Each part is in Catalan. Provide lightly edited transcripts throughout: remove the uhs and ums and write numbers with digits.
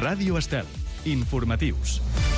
Ràdio Estel. Informatius.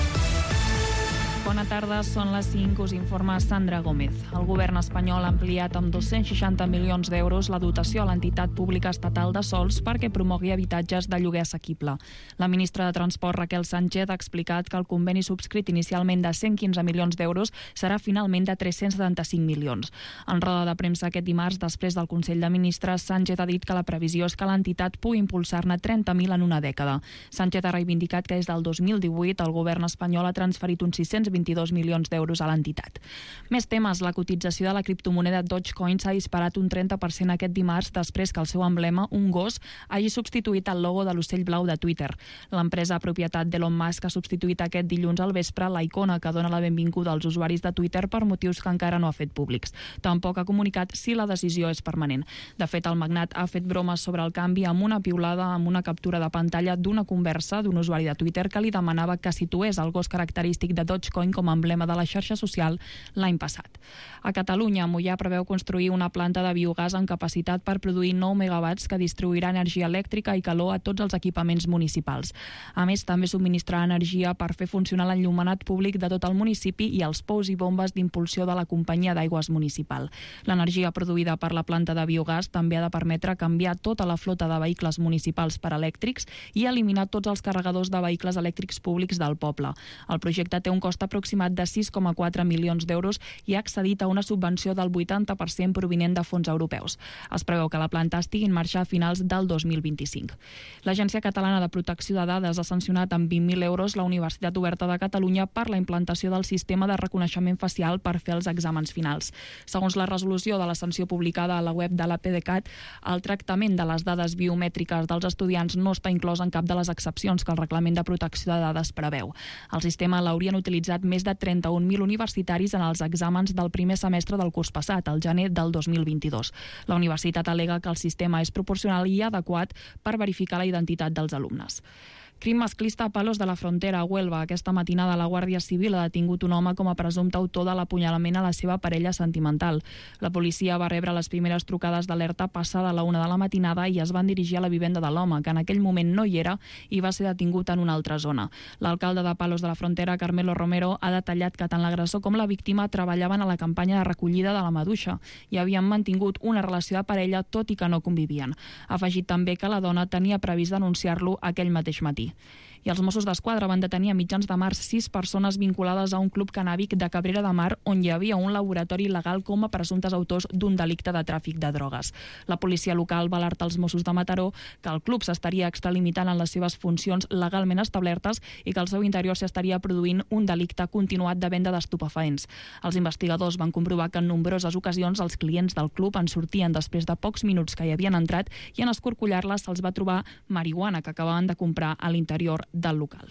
Bona tarda, són les 5, us informa Sandra Gómez. El govern espanyol ha ampliat amb 260 milions d'euros la dotació a l'entitat pública estatal de sòls perquè promogui habitatges de lloguer assequible. La ministra de Transport, Raquel Sánchez, ha explicat que el conveni subscrit inicialment de 115 milions d'euros serà finalment de 375 milions. En roda de premsa aquest dimarts, després del Consell de Ministres, Sánchez ha dit que la previsió és que l'entitat pugui impulsar-ne 30.000 en una dècada. Sánchez ha reivindicat que des del 2018 el govern espanyol ha transferit uns 622 milions d'euros a l'entitat. Més temes, la cotització de la criptomoneda Dogecoin s'ha disparat un 30% aquest dimarts després que el seu emblema, un gos, hagi substituït el logo de l'ocell blau de Twitter. L'empresa propietat d'Elon Musk ha substituït aquest dilluns al vespre la icona que dona la benvinguda als usuaris de Twitter per motius que encara no ha fet públics. Tampoc ha comunicat si la decisió és permanent. De fet, el magnat ha fet bromes sobre el canvi amb una piulada amb una captura de pantalla d'una conversa d'un usuari de Twitter que li demanava que situés el gos característic de Dogecoin com a emblema de la xarxa social l'any passat. A Catalunya, Moià preveu construir una planta de biogàs amb capacitat per produir 9 megawatts que distribuirà energia elèctrica i calor a tots els equipaments municipals. A més, també subministrarà energia per fer funcionar l'enllumenat públic de tot el municipi i els pous i bombes d'impulsió de la companyia d'aigües municipal. L'energia produïda per la planta de biogàs també ha de permetre canviar tota la flota de vehicles municipals per elèctrics i eliminar tots els carregadors de vehicles elèctrics públics del poble. El projecte té un cost aproximat de 6,4 milions d'euros i ha accedit a una subvenció del 80% provinent de fons europeus. Es preveu que la planta estigui en marxa a finals del 2025. L'Agència Catalana de Protecció de Dades ha sancionat amb 20.000 euros la Universitat Oberta de Catalunya per la implantació del sistema de reconeixement facial per fer els exàmens finals. Segons la resolució de la sanció publicada a la web de la PDeCAT, el tractament de les dades biomètriques dels estudiants no està inclòs en cap de les excepcions que el Reglament de Protecció de Dades preveu. El sistema l'haurien utilitzat més de 31.000 universitaris en els exàmens del primer semestre del curs passat, al gener del 2022. La universitat al·lega que el sistema és proporcional i adequat per verificar la identitat dels alumnes. Crim masclista a Palos de la Frontera, a Huelva. Aquesta matinada la Guàrdia Civil ha detingut un home com a presumpte autor de l'apunyalament a la seva parella sentimental. La policia va rebre les primeres trucades d'alerta passada a la 1 de la matinada i es van dirigir a la vivenda de l'home, que en aquell moment no hi era i va ser detingut en una altra zona. L'alcalde de Palos de la Frontera, Carmelo Romero, ha detallat que tant l'agressor com la víctima treballaven a la campanya de recollida de la maduixa i havien mantingut una relació de parella tot i que no convivien. Ha afegit també que la dona tenia previst denunciar-lo aquell mateix matí. I els Mossos d'Esquadra van detenir a mitjans de març 6 persones vinculades a un club cannàbic de Cabrera de Mar on hi havia un laboratori il·legal com a presumptes autors d'un delicte de tràfic de drogues. La policia local va alertar els Mossos de Mataró que el club s'estaria extralimitant en les seves funcions legalment establertes i que al seu interior s'estaria produint un delicte continuat de venda d'estupefaents. Els investigadors van comprovar que en nombroses ocasions els clients del club en sortien després de pocs minuts que hi havien entrat i en escorcollar-les se'ls va trobar marihuana que acabaven de comprar a l'interior del local.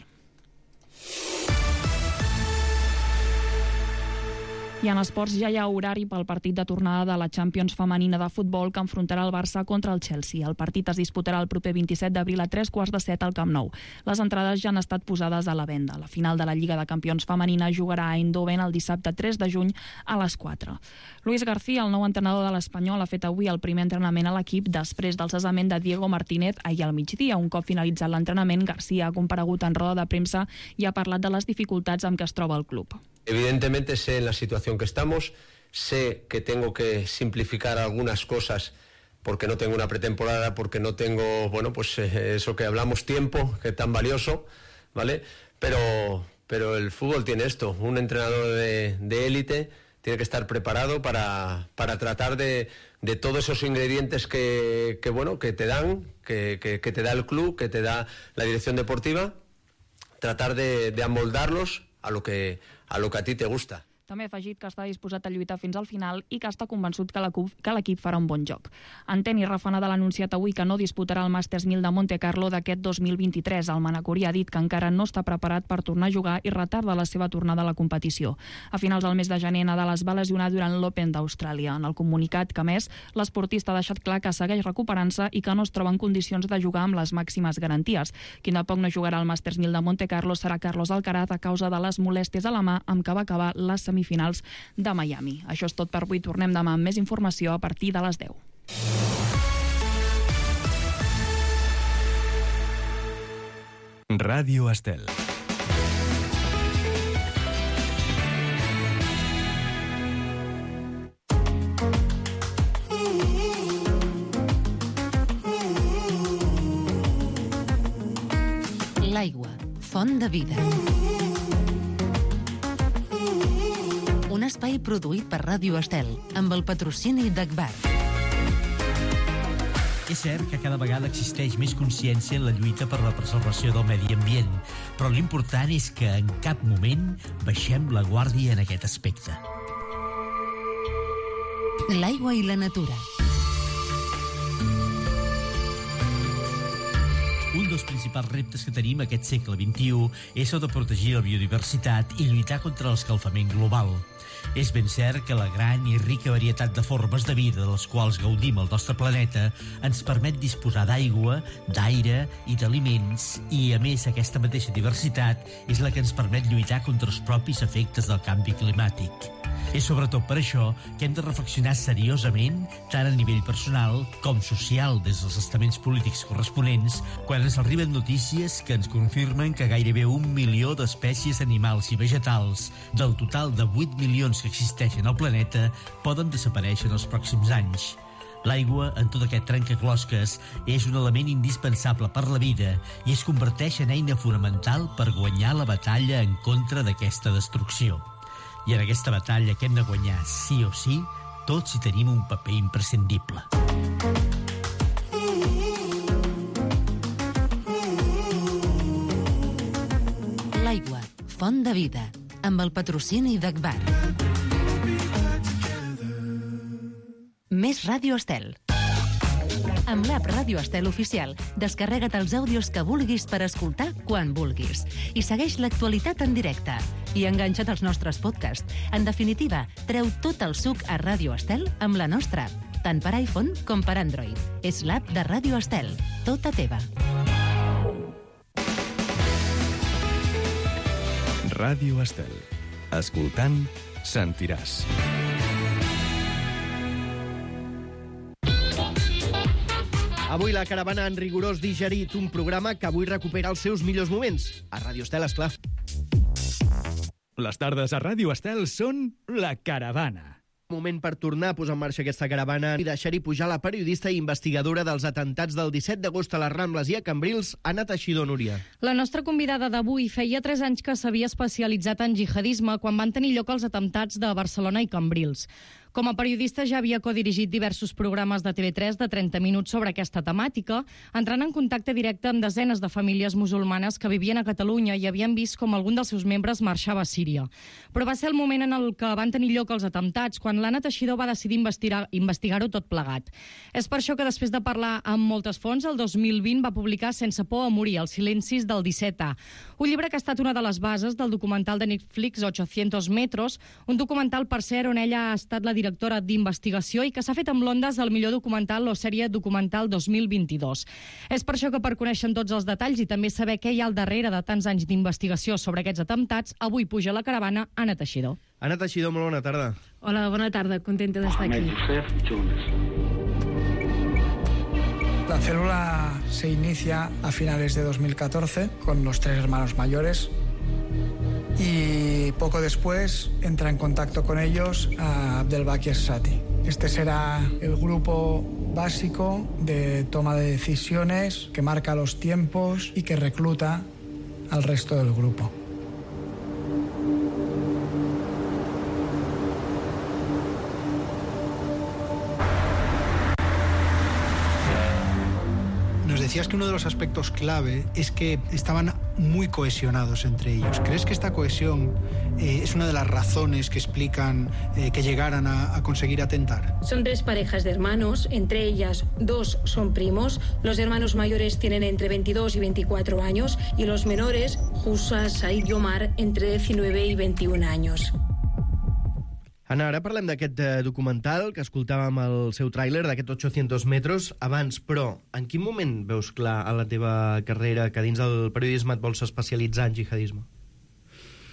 I en esports ja hi ha horari pel partit de tornada de la Champions femenina de futbol que enfrontarà el Barça contra el Chelsea. El partit es disputarà el proper 27 d'abril a 3:15 al Camp Nou. Les entrades ja han estat posades a la venda. La final de la Lliga de Campions femenina jugarà a Eindhoven el dissabte 3 de juny a les 4. Luis García, el nou entrenador de l'Espanyol, ha fet avui el primer entrenament a l'equip després del cessament de Diego Martínez ahir al migdia. Un cop finalitzat l'entrenament, García ha comparegut en roda de premsa i ha parlat de les dificultats amb què es troba el club. Evidentemente sé en la situación que estamos, sé que tengo que simplificar algunas cosas porque no tengo una pretemporada, porque no tengo, eso que hablamos, tiempo, que es tan valioso, ¿vale? Pero el fútbol tiene esto, un entrenador de élite tiene que estar preparado para tratar de todos esos ingredientes que te dan, que te da el club, que te da la dirección deportiva, tratar de amoldarlos a lo que a ti te gusta. També ha afegit que està disposat a lluitar fins al final i que està convençut que l'equip farà un bon joc. En tenis, Rafa Nadal ha anunciat avui que no disputarà el Masters 1000 de Monte Carlo d'aquest 2023. El manacorí ha dit que encara no està preparat per tornar a jugar i retarda la seva tornada a la competició. A finals del mes de gener, Nadal es va lesionar durant l'Open d'Austràlia. En el comunicat que, a més, l'esportista ha deixat clar que segueix recuperant-se i que no es troba en condicions de jugar amb les màximes garanties. Qui de poc no jugarà al Masters 1000 de Monte Carlo serà Carlos Alcaraz a causa de les molèsties a la mà amb què va acabar les semifinals de Miami. Això és tot per avui. Tornem demà amb més informació a partir de les 10. Ràdio Estel. L'aigua, font de vida. Un espai produït per Ràdio Estel, amb el patrocini d'Agbar. És cert que cada vegada existeix més consciència en la lluita per la preservació del medi ambient, però l'important és que en cap moment baixem la guàrdia en aquest aspecte. L'aigua i la natura. Un dels principals reptes que tenim aquest segle XXI és el de protegir la biodiversitat i lluitar contra l'escalfament global. És ben cert que la gran i rica varietat de formes de vida de les quals gaudim al nostre planeta ens permet disposar d'aigua, d'aire i d'aliments, i a més aquesta mateixa diversitat és la que ens permet lluitar contra els propis efectes del canvi climàtic. És sobretot per això que hem de reflexionar seriosament, tant a nivell personal com social des dels estaments polítics corresponents, quan ens arriben notícies que ens confirmen que gairebé 1 milió d'espècies animals i vegetals, del total de 8 milions que existeixen al planeta, poden desaparèixer en els pròxims anys. L'aigua, en tot aquest trencaclosques, és un element indispensable per la vida i es converteix en eina fonamental per guanyar la batalla en contra d'aquesta destrucció. I en aquesta batalla que hem de guanyar sí o sí, tots hi tenim un paper imprescindible. L'aigua, font de vida, amb el patrocini d'Agbar. Més Ràdio Estel. Amb l'app Ràdio Estel Oficial, descarrega't els àudios que vulguis per escoltar quan vulguis. I segueix l'actualitat en directe. I enganxa't als nostres podcasts. En definitiva, treu tot el suc a Ràdio Estel amb la nostra app, tant per iPhone com per Android. És l'app de Ràdio Estel, tota teva. Ràdio Estel. Escoltant, sentiràs. Avui la caravana en rigorós digerit, un programa que avui recupera els seus millors moments. A Ràdio Estel, esclar. Les tardes a Ràdio Estel són La Caravana. Moment per tornar a posar en marxa aquesta caravana i deixar-hi pujar la periodista i investigadora dels atentats del 17 d'agost a les Rambles i a Cambrils, Anna Teixidor, Núria. La nostra convidada d'avui feia 3 anys que s'havia especialitzat en jihadisme quan van tenir lloc els atentats de Barcelona i Cambrils. Com a periodista ja havia codirigit diversos programes de TV3 de 30 minuts sobre aquesta temàtica, entrant en contacte directe amb desenes de famílies musulmanes que vivien a Catalunya i havien vist com algun dels seus membres marxava a Síria. Però va ser el moment en el que van tenir lloc els atentats, quan l'Anna Teixidor va decidir investigar-ho tot plegat. És per això que després de parlar amb moltes fonts, el 2020 va publicar Sense por a morir, els silencis del 17A, un llibre que ha estat una de les bases del documental de Netflix 800 metros, un documental, per cert, on ella ha estat la directora d'investigació i que s'ha fet amb l'Ondas del millor documental o sèrie documental 2022. És per això que per conèixer tots els detalls i també saber què hi ha al darrere de tants anys d'investigació sobre aquests atemptats, avui puja a la caravana Anna Teixidor. Anna Teixidor, molt bona tarda. Hola, bona tarda, contenta d'estar aquí. La célula se inicia a finales de 2014 con los 3 hermanos mayores y poco después entra en contacto con ellos a Abdelbaki Essati. Este será el grupo básico de toma de decisiones que marca los tiempos y que recluta al resto del grupo. Nos decías que uno de los aspectos clave es que estaban muy cohesionados entre ellos. ¿Crees que esta cohesión es una de las razones que explican que llegaran a conseguir atentar? Son 3 parejas de hermanos, entre ellas 2 son primos. Los hermanos mayores tienen entre 22 y 24 años y los menores, Hussa, Said y Omar, entre 19 y 21 años. Anna, ara parlem d'aquest documental que escoltàvem el seu tràiler, d'aquest 800 metres. Abans, però, en quin moment veus clar a la teva carrera que dins del periodisme et vols especialitzar en jihadisme?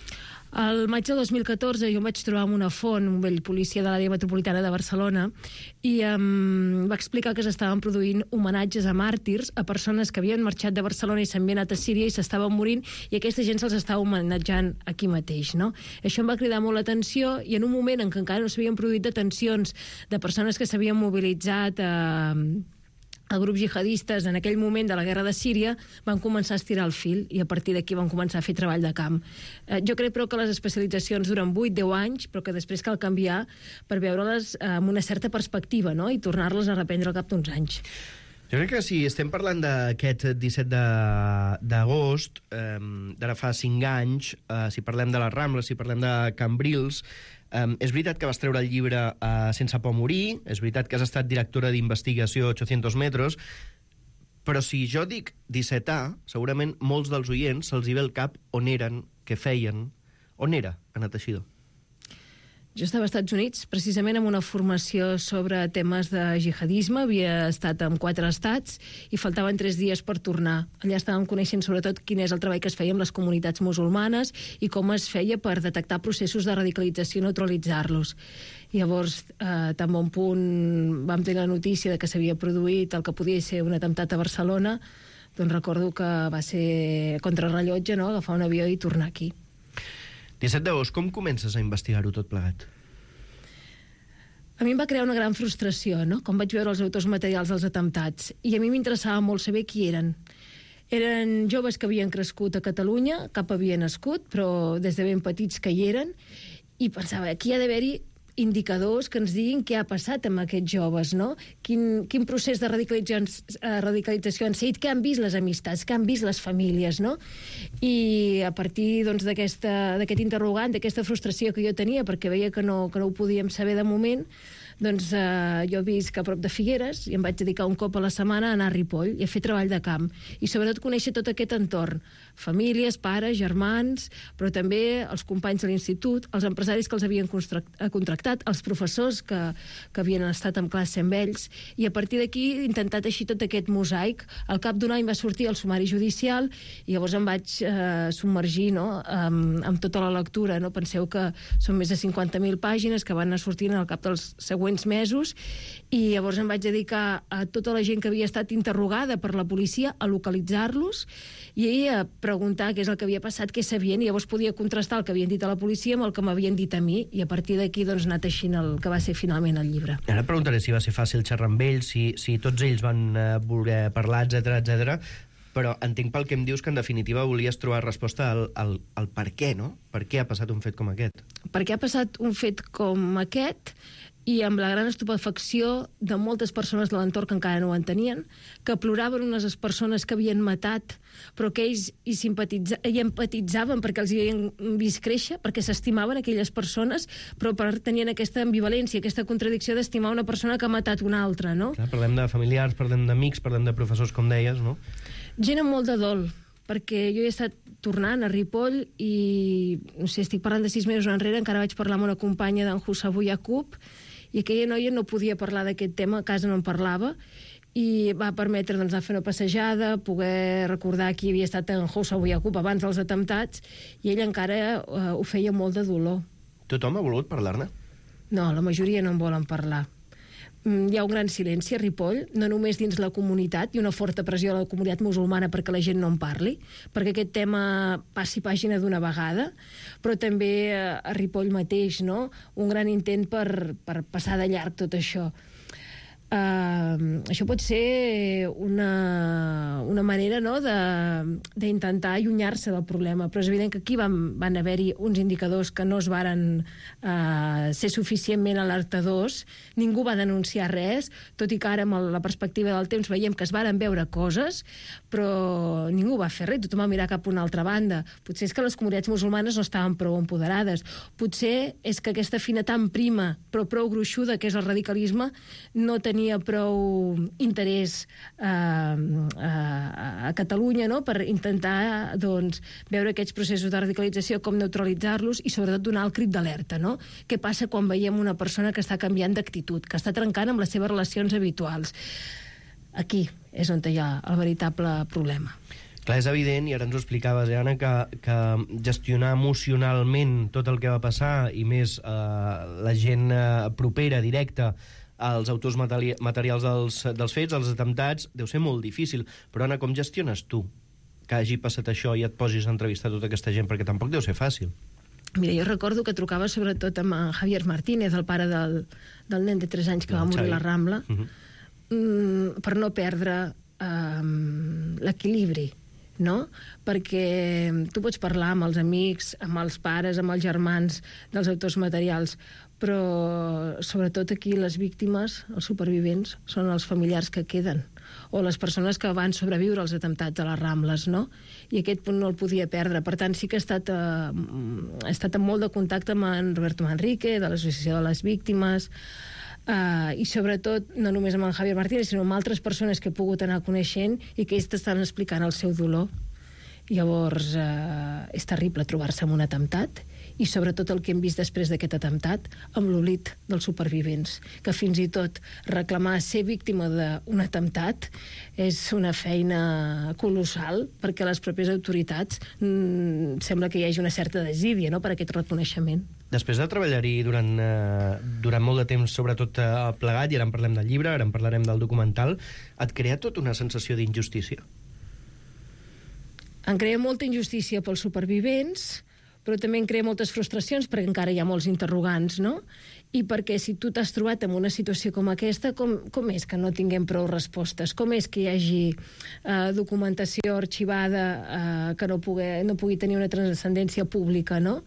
Al maig del 2014 jo em vaig trobar amb una font, un vell policia de l'àrea metropolitana de Barcelona, i va explicar que s'estaven produint homenatges a màrtirs, a persones que havien marxat de Barcelona i s'havien anat a Síria i s'estaven morint, i aquesta gent se'ls estava homenatjant aquí mateix, no? Això em va cridar molt l'atenció, i en un moment en què encara no s'havien produït detencions de persones que s'havien mobilitzat a grups jihadistes en aquell moment de la guerra de Síria, van començar a estirar el fil i a partir d'aquí van començar a fer treball de camp. Jo crec, però, que les especialitzacions duren 8-10 anys, però que després cal canviar per veure-les amb una certa perspectiva, no? I tornar-les a reprendre al cap d'uns anys. Jo crec que si estem parlant d'aquest 17 d'agost, d'ara fa 5 anys, si parlem de les Rambles, si parlem de Cambrils, és veritat que vas treure el llibre Sense por morir, és veritat que has estat directora d'investigació 800 metres, però si jo dic 17A, segurament molts dels oients se'ls hi ve al cap on eren, què feien. On era Anna Teixidor? Jo estava als Estats Units, precisament amb una formació sobre temes de jihadisme. Havia estat en 4 estats i faltaven 3 dies per tornar. Allà estàvem coneixent sobretot quin és el treball que es feia amb les comunitats musulmanes i com es feia per detectar processos de radicalització i neutralitzar-los. Llavors, tan bon punt vam tenir la notícia de que s'havia produït el que podia ser un atemptat a Barcelona, doncs recordo que va ser contrarrellotge, no?, agafar un avió i tornar aquí. 17 d'agost, com comences a investigar-ho tot plegat? A mi em va crear una gran frustració, no?, com vaig veure els autors materials dels atemptats. I a mi m'interessava molt saber qui eren. Eren joves que havien crescut a Catalunya, cap havia nascut, però des de ben petits que hi eren, i pensava, aquí ha d'haver-hi indicadors que ens diguin què ha passat amb aquests joves, no? Quin procés de radicalització han seguit, què han vist les amistats, què han vist les famílies, no? I a partir doncs, d'aquest interrogant, d'aquesta frustració que jo tenia, perquè veia que no ho podíem saber de moment, doncs jo visc a prop de Figueres i em vaig dedicar un cop a la setmana a anar a Ripoll i a fer treball de camp. I sobretot conèixer tot aquest entorn. Famílies, pares, germans, però també els companys de l'institut, els empresaris que els havien contractat, els professors que havien estat en classe amb ells, i a partir d'aquí he intentat així tot aquest mosaic. Al cap d'un any va sortir el sumari judicial i llavors em vaig submergir, no?, amb tota la lectura. No? Penseu que són més de 50.000 pàgines que van anar sortint al cap dels següents mesos, i llavors em vaig dedicar a tota la gent que havia estat interrogada per la policia a localitzar-los i a preguntar què és el que havia passat, què sabien, i llavors podia contrastar el que havien dit a la policia amb el que m'havien dit a mi, i a partir d'aquí doncs anat teixint el que va ser finalment el llibre. Ara et preguntaré si va ser fàcil xerrar amb ells, si tots ells van voler parlar, etc. Però entenc pel que em dius que en definitiva volies trobar resposta al per què, no? Per què ha passat un fet com aquest? Per què ha passat un fet com aquest, i amb la gran estupefacció de moltes persones de l'entorn que encara no ho entenien, que ploraven unes persones que havien matat, però que ells hi empatitzaven perquè els havien vist créixer, perquè s'estimaven aquelles persones, però tenien aquesta ambivalència, aquesta contradicció d'estimar una persona que ha matat una altra, no? Clar, parlem de familiars, parlem d'amics, parlem de professors, com deies, no? Gent amb molt de dol, perquè jo he estat tornant a Ripoll i, no sé, estic parlant de 6 mesos enrere, encara vaig parlar amb una companya d'en Hussabu Yaqub, i aquella noia no podia parlar d'aquest tema, a casa no en parlava, i va permetre doncs, anar a fer una passejada, poder recordar qui havia estat en Hussabu Yaqub abans dels atemptats, i ell encara ho feia molt de dolor. Tothom ha volgut parlar-ne? No, la majoria no en volen parlar. Hi ha un gran silenci a Ripoll, no només dins la comunitat, i una forta pressió a la comunitat musulmana perquè la gent no en parli, perquè aquest tema passi pàgina d'una vegada, però també a Ripoll mateix, no?, un gran intent per passar de llarg tot això. Això pot ser una manera, no?, d'intentar allunyar-se del problema, però és evident que aquí van haver-hi uns indicadors que no es varen ser suficientment alertadors, ningú va denunciar res, tot i que ara amb la perspectiva del temps veiem que es varen veure coses, però ningú va fer res, tothom va mirar cap a una altra banda. Potser és que les comunitats musulmanes no estaven prou empoderades, potser és que aquesta fina tan prima però prou gruixuda que és el radicalisme no tenia prou interès a Catalunya, no?, per intentar doncs, veure aquests processos de radicalització, com neutralitzar-los i sobretot donar el crit d'alerta, no? Què passa quan veiem una persona que està canviant d'actitud, que està trencant amb les seves relacions habituals? Aquí és on hi ha el veritable problema. Clar, és evident, i ara ens ho explicaves, Anna, que gestionar emocionalment tot el que va passar, i més la gent propera, directa, als autors materials dels fets, als atemptats, deu ser molt difícil. Però, Anna, com gestiones tu que hagi passat això i et posis a entrevistar tota aquesta gent? Perquè tampoc deu ser fàcil. Mira, jo recordo que trucava sobretot amb en Javier Martínez, el pare del nen de 3 anys que va morir a la Rambla, per no perdre l'equilibri, no? Perquè tu pots parlar amb els amics, amb els pares, amb els germans dels autors materials, però sobretot aquí les víctimes, els supervivents, són els familiars que queden, o les persones que van sobreviure als atemptats a les Rambles, no? I aquest punt no el podia perdre. Per tant, sí que he estat en molt de contacte amb en Roberto Manrique, de l'Associació de les Víctimes, i sobretot, no només amb en Javier Martínez, sinó amb altres persones que he pogut anar coneixent i que ells t'estan explicant el seu dolor. Llavors, és terrible trobar-se en un atemptat, i sobretot el que hem vist després d'aquest atemptat, amb l'oblit dels supervivents, que fins i tot reclamar ser víctima d'un atemptat és una feina colossal, perquè les pròpies autoritats sembla que hi hagi una certa desídia, no?, per aquest reconeixement. Després de treballar-hi durant molt de temps, sobretot plegat, i ara en parlem del llibre, ara en parlarem del documental, et crea tot una sensació d'injustícia? Em crea molta injustícia pels supervivents, però també em crea moltes frustracions perquè encara hi ha molts interrogants, no? I perquè si tu t'has trobat en una situació com aquesta, com és que no tinguem prou respostes? Com és que hi hagi documentació arxivada que no pugui tenir una transcendència pública, no?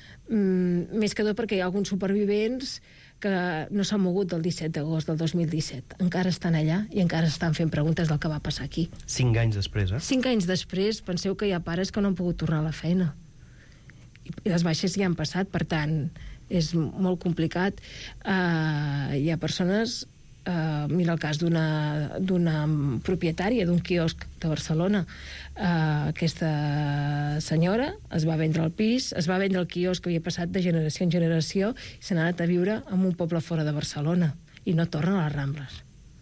Més que tot perquè hi ha alguns supervivents que no s'han mogut del 17 d'agost del 2017. Encara estan allà i encara estan fent preguntes del que va passar aquí. 5 anys després, 5 anys després, penseu que hi ha pares que no han pogut tornar a la feina. I les baixes ja han passat, per tant, és molt complicat. Hi ha persones... mira el cas d'una propietària d'un quiosc de Barcelona. Aquesta senyora es va vendre el pis, es va vendre el quiosc que havia passat de generació en generació i se n'ha anat a viure en un poble fora de Barcelona i no torna a les Rambles.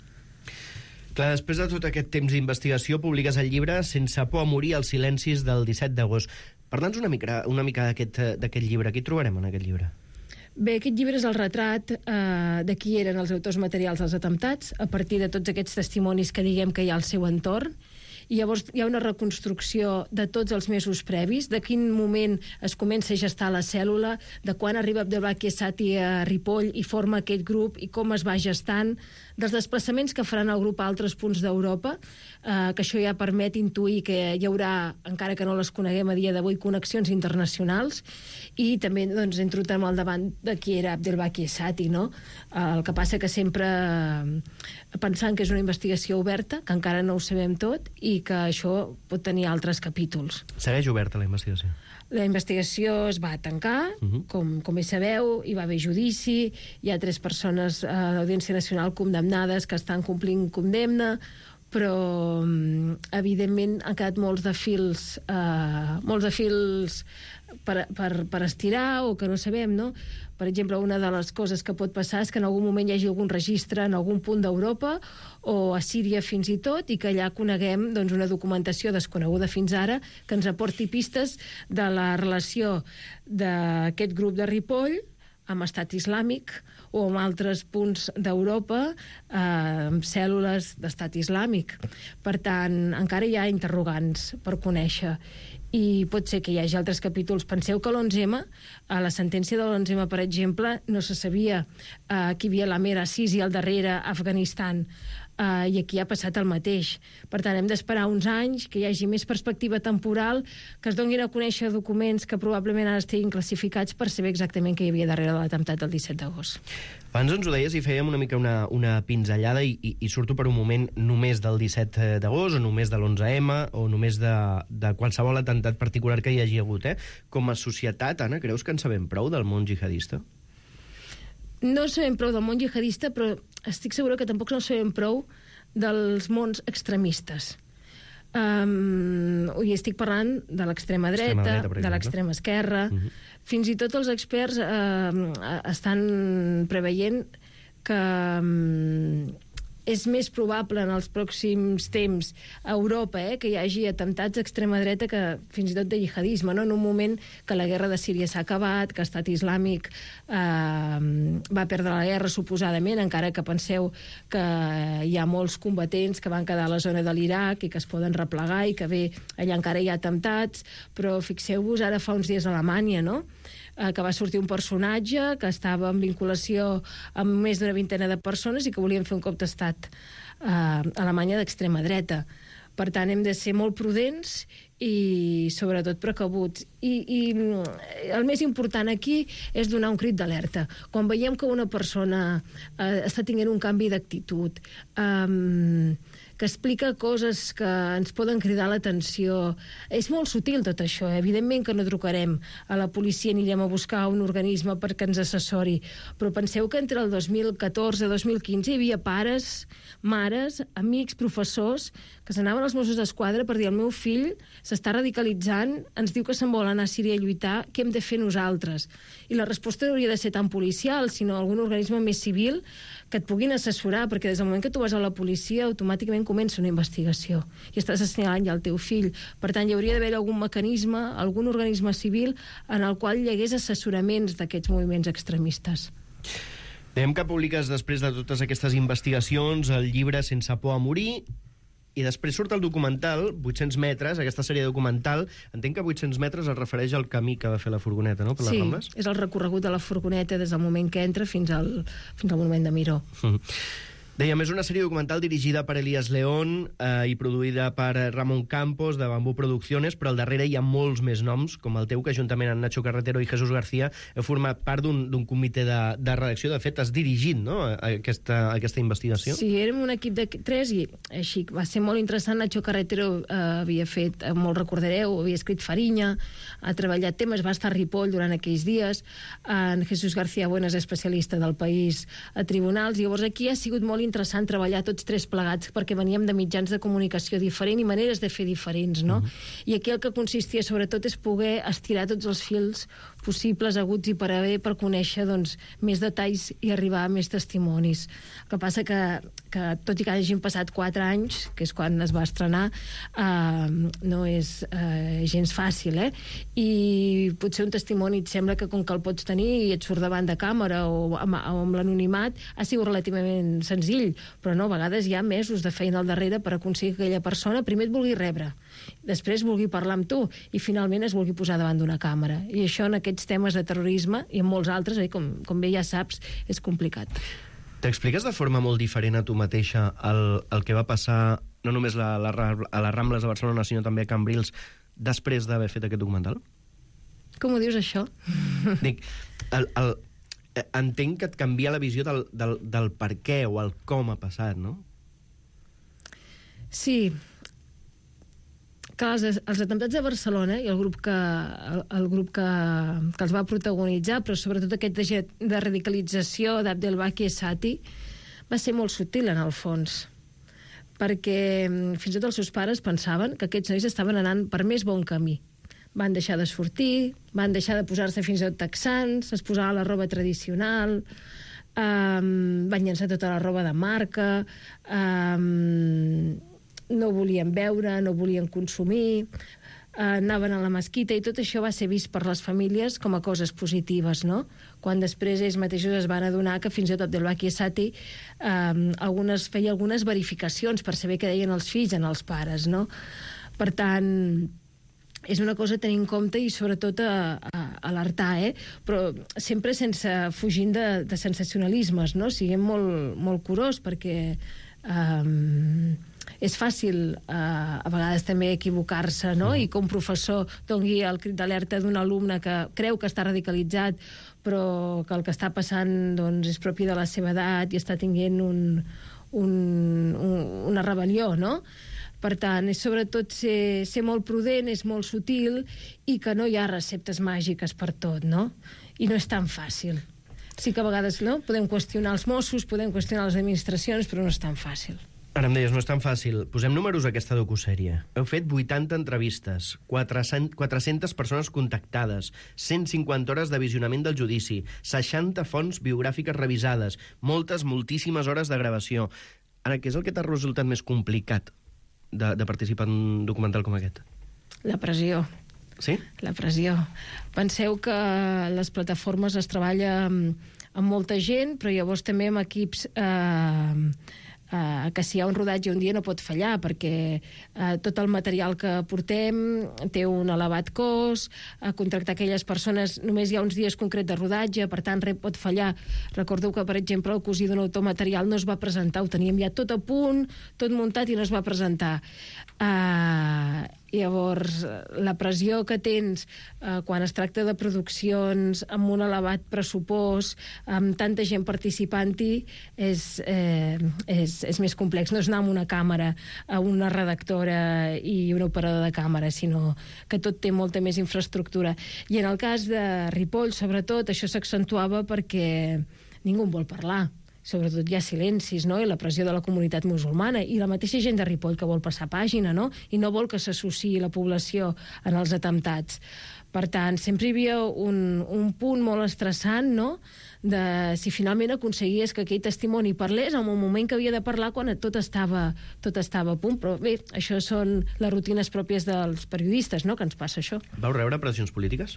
Clar, després de tot aquest temps d'investigació publiques el llibre Sense por a morir als silencis del 17 d'agost. Parla'ns una mica d'aquest llibre. Què hi trobarem en aquest llibre? Bé, aquest llibre és el retrat de qui eren els autors materials dels atemptats, a partir de tots aquests testimonis que diguem que hi ha al seu entorn, i llavors hi ha una reconstrucció de tots els mesos previs, de quin moment es comença a gestar la cèl·lula, de quan arriba Abdelbaki Essati a Ripoll i forma aquest grup i com es va gestant, dels desplaçaments que faran el grup a altres punts d'Europa, que això ja permet intuir que hi haurà, encara que no les coneguem a dia d'avui, connexions internacionals, i també doncs, entro també al davant de qui era Abdelbaki Essati, no? El que passa que sempre pensant que és una investigació oberta, que encara no ho sabem tot, i que això pot tenir altres capítols. Segueix oberta la investigació? La investigació es va tancar, com bé sabeu, hi va haver judici, hi ha 3 persones d'Audiència Nacional condemnades que estan complint condemna, però evidentment han quedat molts de fils per estirar o que no sabem, no? Per exemple, una de les coses que pot passar és que en algun moment hi hagi algun registre en algun punt d'Europa o a Síria fins i tot, i que allà coneguem doncs, una documentació desconeguda fins ara que ens aporti pistes de la relació d'aquest grup de Ripoll amb Estat Islàmic o amb altres punts d'Europa amb cèl·lules d'Estat Islàmic. Per tant, encara hi ha interrogants per conèixer i pot ser que hi hagi altres capítols. Penseu que l'11M, a la sentència de l'11M, per exemple, no se sabia que hi havia la Mera Sisi al darrere a Afganistan, i aquí ha passat el mateix. Per tant, hem d'esperar uns anys, que hi hagi més perspectiva temporal, que es donin a conèixer documents que probablement ara estiguin classificats per saber exactament què hi havia darrere de l'atemptat del 17 d'agost. Abans ens ho deies i fèiem una mica una pinzellada i surto per un moment només del 17 d'agost o només de l'11M o només de qualsevol atemptat particular que hi hagi hagut. Com a societat, Anna, creus que en sabem prou del món jihadista? No sabem prou del món jihadista, però estic segura que tampoc no sabem prou dels mons extremistes. I estic parlant de l'extrema dreta, de l'extrema esquerra. Fins i tot els experts estan preveient que és més probable en els pròxims temps a Europa que hi hagi atemptats d'extrema dreta que fins i tot de jihadisme, no? En un moment que la guerra de Síria s'ha acabat, que l'Estat Islàmic va perdre la guerra suposadament, encara que penseu que hi ha molts combatents que van quedar a la zona de l'Iraq i que es poden replegar i que bé, allà encara hi ha atemptats, però fixeu-vos ara fa uns dies a Alemanya, no? Que va sortir un personatge que estava en vinculació amb més d'una vintena de persones i que volien fer un cop d'estat a Alemanya d'extrema dreta. Per tant, hem de ser molt prudents i, sobretot, precabuts. I el més important aquí és donar un crit d'alerta. Quan veiem que una persona està tenint un canvi d'actitud, que explica coses que ens poden cridar l'atenció. És molt sutil tot això. Evidentment que no trucarem a la policia ni anirem a buscar un organisme perquè ens assessori, però penseu que entre el 2014 i 2015 hi havia pares, mares, amics, professors que s'anaven als Mossos d'Esquadra per dir el meu fill s'està radicalitzant, ens diu que se'n vol anar a Síria a lluitar, què hem de fer nosaltres? I la resposta no hauria de ser tan policial, sinó algun organisme més civil que et puguin assessorar, perquè des del moment que tu vas a la policia automàticament comença una investigació i estàs assenyalant ja el teu fill. Per tant, hi hauria d'haver algun mecanisme, algun organisme civil en el qual hi hagués assessoraments d'aquests moviments extremistes. Dèiem que publiques després de totes aquestes investigacions el llibre Sense por a morir, i després surt el documental 800 metres, aquesta sèrie documental. Entenc que 800 metres es refereix al camí que va fer la furgoneta, no?, per les Rambles? Sí, és el recorregut de la furgoneta des del moment que entra fins al monument de Miró. Dèiem, és una sèrie documental dirigida per Elías León i produïda per Ramon Campos, de Bambú Producciones, però al darrere hi ha molts més noms, com el teu, que juntament amb Nacho Carretero i Jesús García heu format part d'un comitè de redacció. De fet, has dirigit, no?, aquesta investigació. Sí, érem un equip de 3 i així va ser molt interessant. Nacho Carretero havia fet, molt recordareu, havia escrit Fariña, ha treballat temes, va estar a Ripoll durant aquells dies. En Jesús García Bueno és especialista del País a tribunals. Llavors aquí ha sigut molt interessant treballar tots 3 plegats perquè veníem de mitjans de comunicació diferent i maneres de fer diferents, no? I aquí el que consistia sobretot és poder estirar tots els fils possibles, aguts i per haver, per conèixer doncs, més detalls i arribar a més testimonis. El que passa que tot i que hagin passat 4 anys, que és quan es va estrenar, no és gens fàcil, I potser un testimoni et sembla que com que el pots tenir i et surt davant de càmera o amb l'anonimat, ha sigut relativament senzill, però no, a vegades hi ha mesos de feina al darrere per aconseguir que aquella persona primer et vulgui rebre, després vulgui parlar amb tu i finalment es vulgui posar davant d'una càmera. I això en aquests temes de terrorisme i en molts altres, com bé ja saps, és complicat. T'expliques de forma molt diferent a tu mateixa el que va passar no només a les Rambles de Barcelona, sinó també a Cambrils, després d'haver fet aquest documental? Com ho dius, això? Dic, entenc que et canvia la visió del per què o el com ha passat, no? Sí. Clar, els atemptats de Barcelona i el grup que els va protagonitzar, però sobretot aquest de radicalització d'Abdelbaki Esati, va ser molt sutil en el fons, perquè fins i tot els seus pares pensaven que aquests nois estaven anant per més bon camí. Van deixar de sortir, van deixar de posar-se fins i tot texans, es posava la roba tradicional, van llançar tota la roba de marca, no volien beure, no volien consumir, anaven a la mesquita, i tot això va ser vist per les famílies com a coses positives, no? Quan després ells mateixos es van adonar que fins i tot Abdelbaki Esati feia algunes verificacions per saber què deien els fills en els pares, no? Per tant, és una cosa a tenir en compte i sobretot a alertar, però sempre fugint de sensacionalismes, no? Siguem molt curós, perquè és fàcil a vegades també equivocar-se, no? I que un professor doni el crit d'alerta d'un alumne que creu que està radicalitzat però que el que està passant doncs, és propi de la seva edat i està tinguent una rebel·lió, no? Per tant, és sobretot ser molt prudent, és molt sutil i que no hi ha receptes màgiques per tot, no? I no és tan fàcil. Sí que a vegades podem qüestionar els Mossos, podem qüestionar les administracions, però no és tan fàcil. Ara em deies, no és tan fàcil. Posem números a aquesta docusèrie. Heu fet 80 entrevistes, 400 persones contactades, 150 hores de visionament del judici, 60 fonts biogràfiques revisades, moltíssimes hores de gravació. Ara, què és el que t'ha resultat més complicat de participar en un documental com aquest? La pressió. Sí? La pressió. Penseu que les plataformes es treballa amb molta gent, però llavors també amb equips que si hi ha un rodatge un dia no pot fallar, perquè tot el material que portem té un elevat cost, contractar aquelles persones, només hi ha uns dies concrets de rodatge, per tant res pot fallar. Recordeu que, per exemple, el cosí d'un autor material no es va presentar, ho teníem ja tot a punt, tot muntat i no es va presentar. Llavors, la pressió que tens quan es tracta de produccions amb un elevat pressupost, amb tanta gent participant-hi, és més complex. No és anar amb una càmera a una redactora i un operador de càmera, sinó que tot té molta més infraestructura. I en el cas de Ripoll, sobretot, això s'accentuava perquè ningú en vol parlar. Sobretot hi ha silencis, no?, i la pressió de la comunitat musulmana, i la mateixa gent de Ripoll que vol passar pàgina, no?, i no vol que s'associï la població en els atemptats. Per tant, sempre hi havia un punt molt estressant, no?, de si finalment aconseguies que aquell testimoni parlés en un moment que havia de parlar quan tot estava a punt. Però bé, això són les rutines pròpies dels periodistes, no?, que ens passa això. Vau rebre pressions polítiques?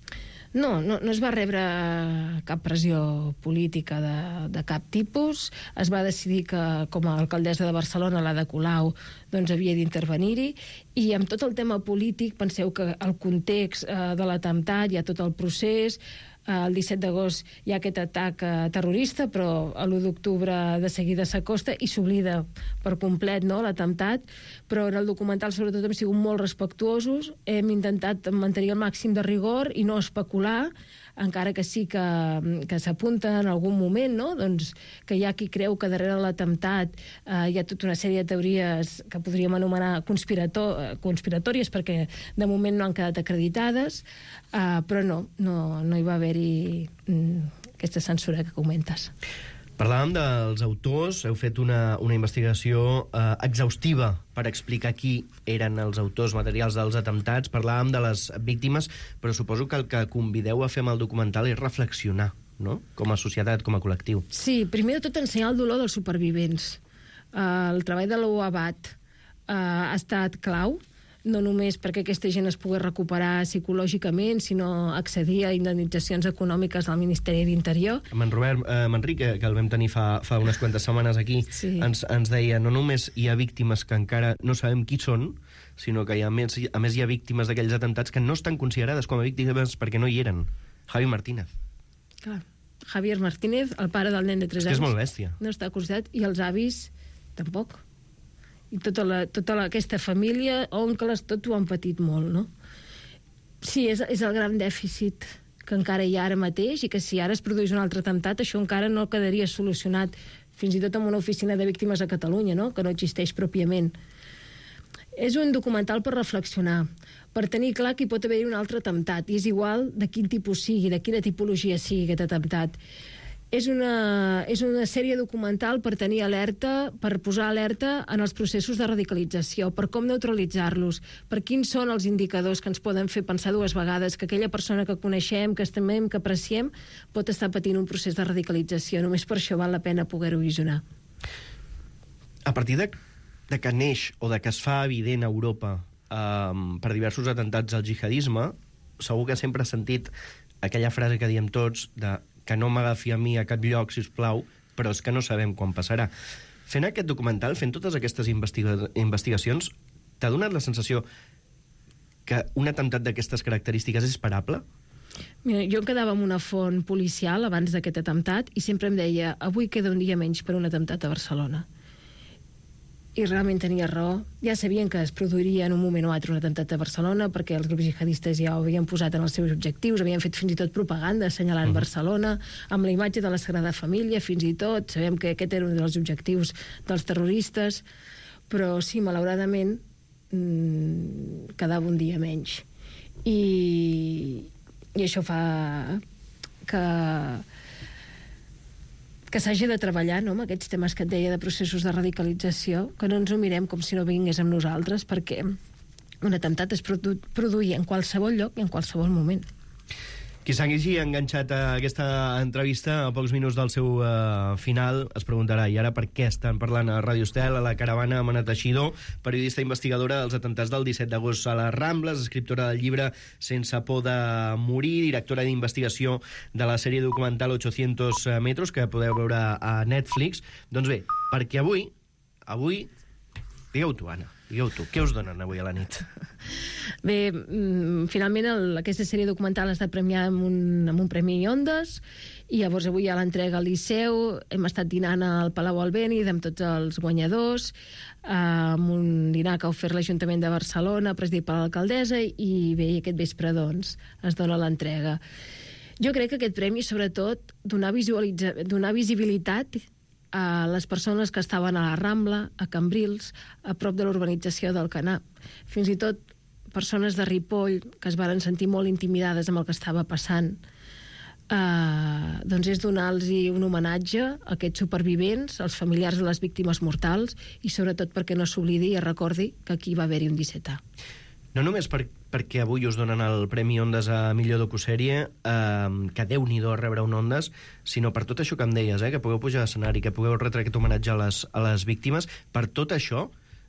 No es va rebre cap pressió política de cap tipus. Es va decidir que, com a alcaldessa de Barcelona, l'Ada Colau, doncs havia d'intervenir-hi, i amb tot el tema polític, penseu que el context de l'atemptat, hi ha tot el procés. El 17 d'agost hi ha aquest atac terrorista, però l'1 d'octubre de seguida s'acosta i s'oblida per complet, no?, l'atemptat. Però en el documental, sobretot, hem sigut molt respectuosos, hem intentat mantenir el màxim de rigor i no especular, encara que sí que s'apunta en algun moment, no?, doncs que hi ha qui creu que darrere l'atemptat hi ha tota una sèrie de teories que podríem anomenar conspiratòries, perquè de moment no han quedat acreditades, però no hi va haver-hi aquesta censura que comentes. Parlàvem dels autors, heu fet una investigació exhaustiva per explicar qui eren els autors materials dels atemptats, parlàvem de les víctimes, però suposo que el que convideu a fer amb el documental és reflexionar, no?, com a societat, com a col·lectiu. Sí, primer de tot ensenyar el dolor dels supervivents. El treball de l'OABAT ha estat clau, no només perquè aquesta gent es pogués recuperar psicològicament, sinó accedir a indemnitzacions econòmiques del Ministeri d'Interior. Amb en Robert Manric, que el vam tenir fa unes quantes setmanes aquí, sí, ens deia, no només hi ha víctimes que encara no sabem qui són, sinó que a més hi ha víctimes d'aquells atemptats que no estan considerades com a víctimes perquè no hi eren. Javi Martínez. Clar, Javier Martínez, el pare del nen de 3 anys. És molt bèstia. No està considerat, i els avis tampoc. I tota aquesta família, oncles, tot ho han patit molt, no? Sí, és el gran dèficit que encara hi ha ara mateix, i que si ara es produís un altre atemptat, això encara no quedaria solucionat, fins i tot amb una oficina de víctimes a Catalunya, no?, que no existeix pròpiament. És un documental per reflexionar, per tenir clar que hi pot haver un altre atemptat, i és igual de quin tipus sigui, de quina tipologia sigui aquest atemptat. És una sèrie documental per tenir alerta, per posar alerta en els processos de radicalització, per com neutralitzar-los, per quins són els indicadors que ens poden fer pensar 2 vegades que aquella persona que coneixem, que estimem, que apreciem, pot estar patint un procés de radicalització. Només per això val la pena poder-ho visionar. A partir de que neix o de que es fa evident a Europa per diversos atemptats al jihadisme, segur que sempre has sentit aquella frase que diem tots de que no m'agafi a mi a cap lloc, sisplau, però és que no sabem quan passarà. Fent aquest documental, fent totes aquestes investigacions, t'ha donat la sensació que un atemptat d'aquestes característiques és esperable? Mira, jo em quedava amb una font policial abans d'aquest atemptat i sempre em deia, avui queda un dia menys per un atemptat a Barcelona. I realment tenia raó. Ja sabien que es produiria en un moment o altre un atemptat a Barcelona, perquè els grups jihadistes ja ho havien posat en els seus objectius, havien fet fins i tot propaganda assenyalant Barcelona, amb la imatge de la Sagrada Família, fins i tot. Sabem que aquest era un dels objectius dels terroristes, però sí, malauradament, quedava un dia menys. I això fa que s'hagi de treballar, no?, amb aquests temes que et deia de processos de radicalització, que no ens ho mirem com si no vingués amb nosaltres, perquè un atemptat es produïa en qualsevol lloc i en qualsevol moment. Qui s'hagi enganxat a aquesta entrevista a pocs minuts del seu final es preguntarà, i ara per què estan parlant a Ràdio Estel, a la caravana amb Anna Teixidor, periodista investigadora dels atemptats del 17 d'agost a les Rambles, escriptora del llibre Sense por de morir, directora d'investigació de la sèrie documental 800 metros, que podeu veure a Netflix. Doncs bé, perquè avui, digueu tu, Anna, digueu tu, què us donen avui a la nit? Bé, finalment aquesta sèrie documental ha estat premiada amb un premi Ondas, i llavors avui hi ha l'entrega al Liceu, hem estat dinant al Palau Albéniz amb tots els guanyadors, amb un dinar que ha ofert l'Ajuntament de Barcelona, presidit per l'alcaldessa, i bé, aquest vespre, doncs, es dona l'entrega. Jo crec que aquest premi, sobretot, donar visibilitat a les persones que estaven a la Rambla, a Cambrils, a prop de l'urbanització del Canà. Fins i tot persones de Ripoll que es varen sentir molt intimidades amb el que estava passant. Doncs és donar-los un homenatge a aquests supervivents, als familiars de les víctimes mortals, i sobretot perquè no s'oblidi i es recordi que aquí va haver-hi un 17A. No només perquè avui us donen el Premi Ondas a millor docusèrie, que Déu-n'hi-do rebre un Ondas, sinó per tot això que em deies, que pugueu pujar a l'escenari, que pugueu retre aquest homenatge a les víctimes. Per tot això,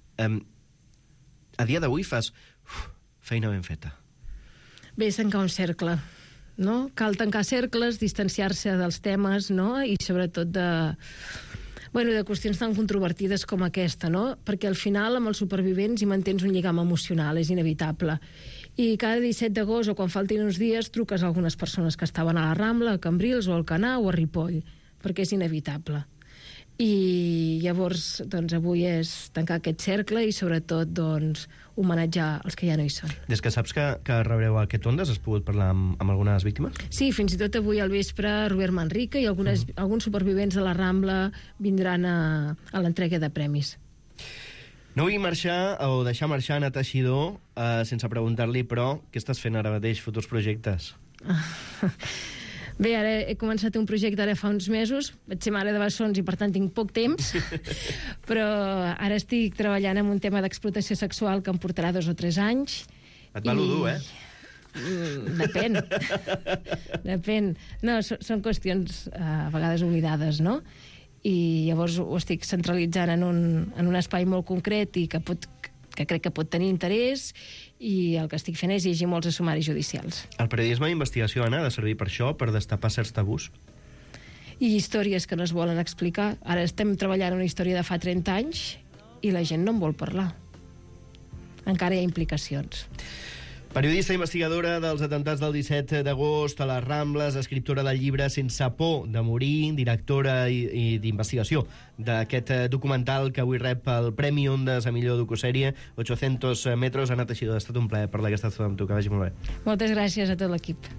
a dia d'avui fas feina ben feta. Bé, és tancar un cercle, no? Cal tancar cercles, distanciar-se dels temes, no? I sobretot de qüestions tan controvertides com aquesta, no? Perquè al final amb els supervivents hi mantens un lligam emocional, és inevitable. I cada 17 d'agost o quan faltin uns dies truques a algunes persones que estaven a la Rambla, a Cambrils o al Canà o a Ripoll, perquè és inevitable. I llavors, doncs, avui és tancar aquest cercle i sobretot, doncs, homenatjar els que ja no hi són. Des que saps que rebreu aquest Ondas, has pogut parlar amb algunes víctimes? Sí, fins i tot avui al vespre Robert Manrique i alguns supervivents de la Rambla vindran a l'entrega de premis. No vull marxar o deixar marxar Anna Teixidor sense preguntar-li, però, què estàs fent ara mateix, futurs projectes? Bé, ara he començat un projecte ara fa uns mesos, vaig ser mare de bessons i per tant tinc poc temps, però ara estic treballant en un tema d'explotació sexual que em portarà 2 o 3 anys. Et va dur, Depèn. Depèn. No, són qüestions a vegades oblidades, no? I llavors ho estic centralitzant en un espai molt concret i que crec que pot tenir interès, i el que estic fent és llegir molts sumaris judicials. El periodisme d'investigació, Anna, ha de servir per això, per destapar certs tabús? I històries que no es volen explicar. Ara estem treballant una història de fa 30 anys i la gent no en vol parlar. Encara hi ha implicacions. Periodista investigadora dels atemptats del 17 d'agost a les Rambles, escriptora del llibre Sense por de morir, directora i d'investigació d'aquest documental que avui rep el Premi Ondas a millor docusèrie, 800 metros. Anna Teixidor, ha estat un plaer parlar aquesta estona amb tu, que vagi molt bé. Moltes gràcies a tot l'equip.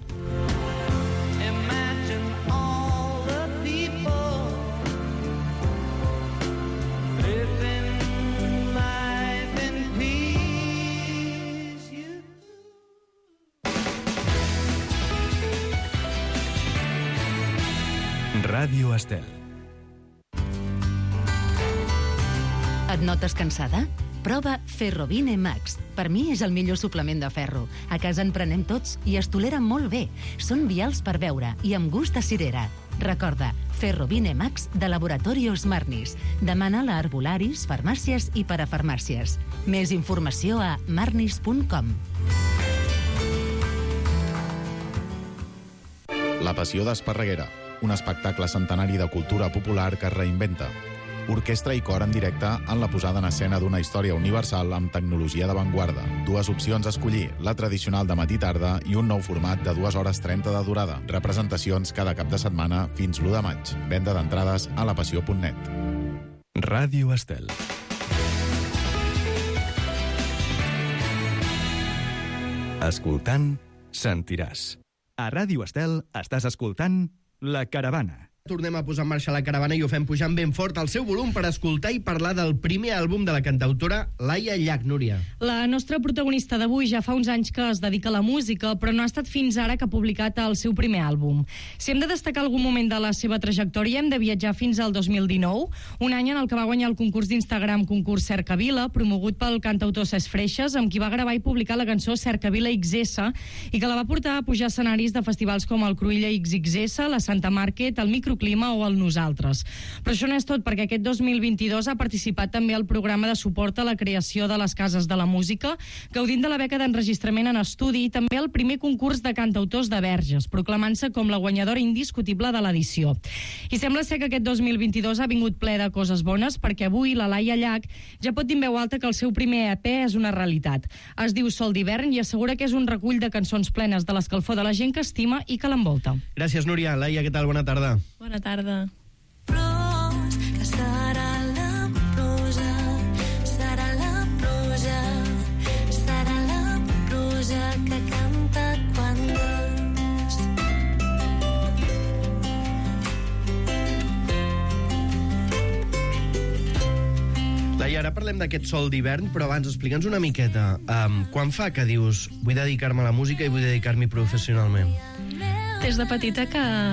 Ràdio Estel. Et notes cansada? Prova Ferrovine Max. Per mi és el millor suplement de ferro. A casa en prenem tots i es tolera molt bé. Són vials per beure i amb gust de cirera. Recorda, Ferrovine Max de Laboratorios Marnis. Demana-la a herbolaris, farmàcies i parafarmàcies. Més informació a marnis.com. La passió d'Esparreguera, un espectacle centenari de cultura popular que es reinventa. Orquestra i cor en directe en la posada en escena d'una història universal amb tecnologia d'avantguarda. 2 opcions a escollir, la tradicional de matí-tarda i un nou format de 2 hores 30 de durada. Representacions cada cap de setmana fins l'1 de maig. Venda d'entrades a lapassió.net. Ràdio Estel. Escoltant, sentiràs. A Ràdio Estel estàs escoltant La Caravana. Tornem a posar en marxa la caravana i ho fem pujant ben fort al seu volum per escoltar i parlar del primer àlbum de la cantautora Laia Llach, Núria. La nostra protagonista d'avui ja fa uns anys que es dedica a la música, però no ha estat fins ara que ha publicat el seu primer àlbum. Si hem de destacar algun moment de la seva trajectòria, hem de viatjar fins al 2019, un any en el que va guanyar el concurs d'Instagram Concurs Cercavila, promogut pel cantautor Cesc Freixas, amb qui va gravar i publicar la cançó Cercavila XS, i que la va portar a pujar escenaris de festivals com el Cruïlla XXS, la Santa Market, el Microclima o el Nosaltres. Però això no és tot, perquè aquest 2022 ha participat també al programa de suport a la creació de les cases de la música, gaudint de la beca d'enregistrament en estudi i també el primer concurs de cantautors de Verges, proclamant-se com la guanyadora indiscutible de l'edició. I sembla ser que aquest 2022 ha vingut ple de coses bones, perquè avui la Laia Llach ja pot dir en veu alta que el seu primer EP és una realitat. Es diu Sol d'hivern i assegura que és un recull de cançons plenes de l'escalfor de la gent que estima i que l'envolta. Gràcies, Núria. Laia, què tal? Bona tarda. Bona tarda. Plors, que serà la pluja, serà la pluja, serà la pluja que canta quan dorms. Laia, ara parlem d'aquest sol d'hivern, però abans explica'ns una miqueta. Quan fa que dius vull dedicar-me a la música i vull dedicar-m'hi professionalment? Des de petita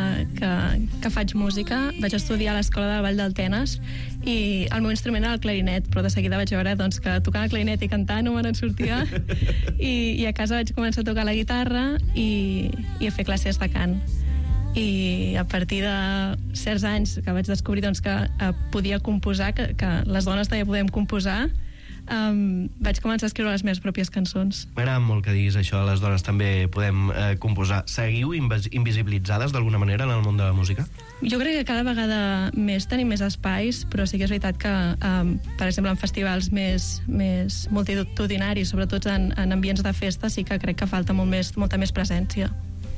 que faig música, vaig estudiar a l'Escola de Vall del Tenes i el meu instrument era el clarinet, però de seguida vaig veure doncs, que tocant el clarinet i cantar no me n'en sortia i a casa vaig començar a tocar la guitarra i a fer classes de cant. I a partir de certs anys que vaig descobrir doncs, que podia composar, que les dones també podem composar, vaig començar a escriure les meves pròpies cançons. M'agrada molt que diguis això, les dones també podem composar. Seguiu invisibilitzades d'alguna manera en el món de la música? Jo crec que cada vegada més tenim més espais, però sí que és veritat que, per exemple, en festivals més multitudinaris, sobretot en ambients de festa, sí que crec que falta molta més presència.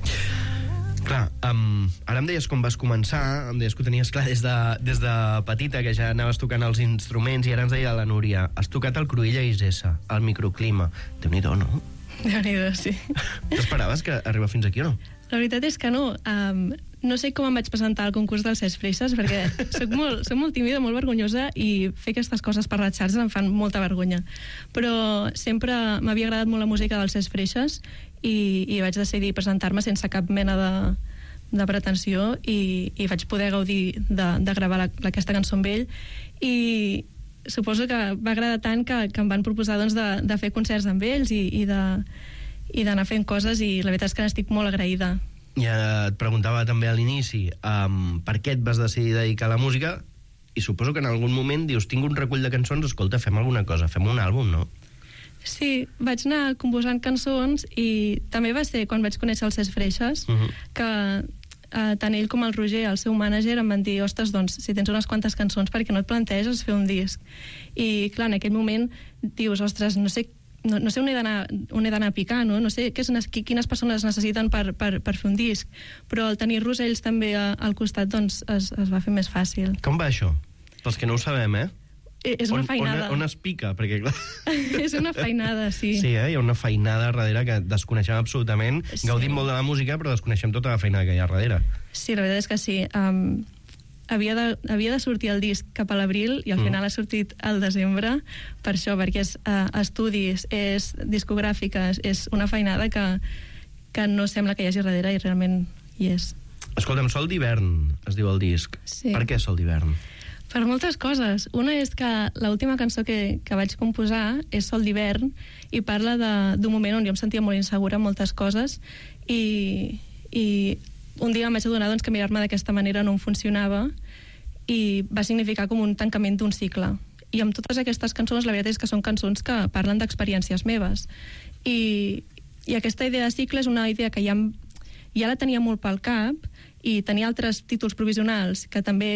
Clar, ara em deies com vas començar, em deies que ho tenies clar des de petita, que ja anaves tocant els instruments, i ara ens deia la Núria, has tocat el Cruïlla XS, el Microclima. Déu-n'hi-do, no? Déu-n'hi-do, sí. T'esperaves que arriba fins aquí o no? La veritat és que no. No sé com em vaig presentar al concurs del Cesc Freixas, perquè soc molt tímida, molt vergonyosa, i fer aquestes coses per les xarxes em fan molta vergonya. Però sempre m'havia agradat molt la música del Cesc Freixas i vaig decidir presentar-me sense cap mena de pretensió i vaig poder gaudir de gravar aquesta cançó amb ell, i suposo que va agradar tant que em van proposar doncs, de fer concerts amb ells i d'anar fent coses, i la veritat és que n'estic molt agraïda. Ja et preguntava també a l'inici per què et vas decidir dedicar a la música, i suposo que en algun moment dius, tinc un recull de cançons, escolta, fem alguna cosa, fem un àlbum, no? Sí, vaig anar composant cançons, i també va ser quan vaig conèixer el Cesc Freixas, que tant ell com el Roger, el seu mànager, em van dir, ostres, doncs, si tens unes quantes cançons, perquè no et planteges fer un disc? I, clar, en aquell moment dius, ostres, no sé on he d'anar a picar, no sé quines persones necessiten per fer un disc, però el tenir-los ells també al costat doncs es va fer més fàcil. Com va això? Pels que no ho sabem, És una feinada. On es pica? Perquè, clar... És una feinada, sí. Sí, hi ha una feinada darrere que desconeixem absolutament. Sí. Gaudim molt de la música, però desconeixem tota la feinada que hi ha darrere. Sí, la veritat és que sí. Havia de sortir el disc cap a l'abril i al final ha sortit al desembre, per això, perquè és estudis, és discogràfiques, és una feinada que no sembla que hi hagi darrere, i realment hi és. Escolta'm, Sol d'hivern es diu el disc. Sí. Per què Sol d'hivern? Per moltes coses. Una és que l'última cançó que vaig composar és Sol d'hivern, i parla d'un moment on jo em sentia molt insegura en moltes coses, i un dia em vaig adonar doncs, que mirar-me d'aquesta manera no em funcionava, i va significar com un tancament d'un cicle. I amb totes aquestes cançons, la veritat és que són cançons que parlen d'experiències meves. I aquesta idea de cicle és una idea que ja la tenia molt pel cap, i tenia altres títols provisionals que també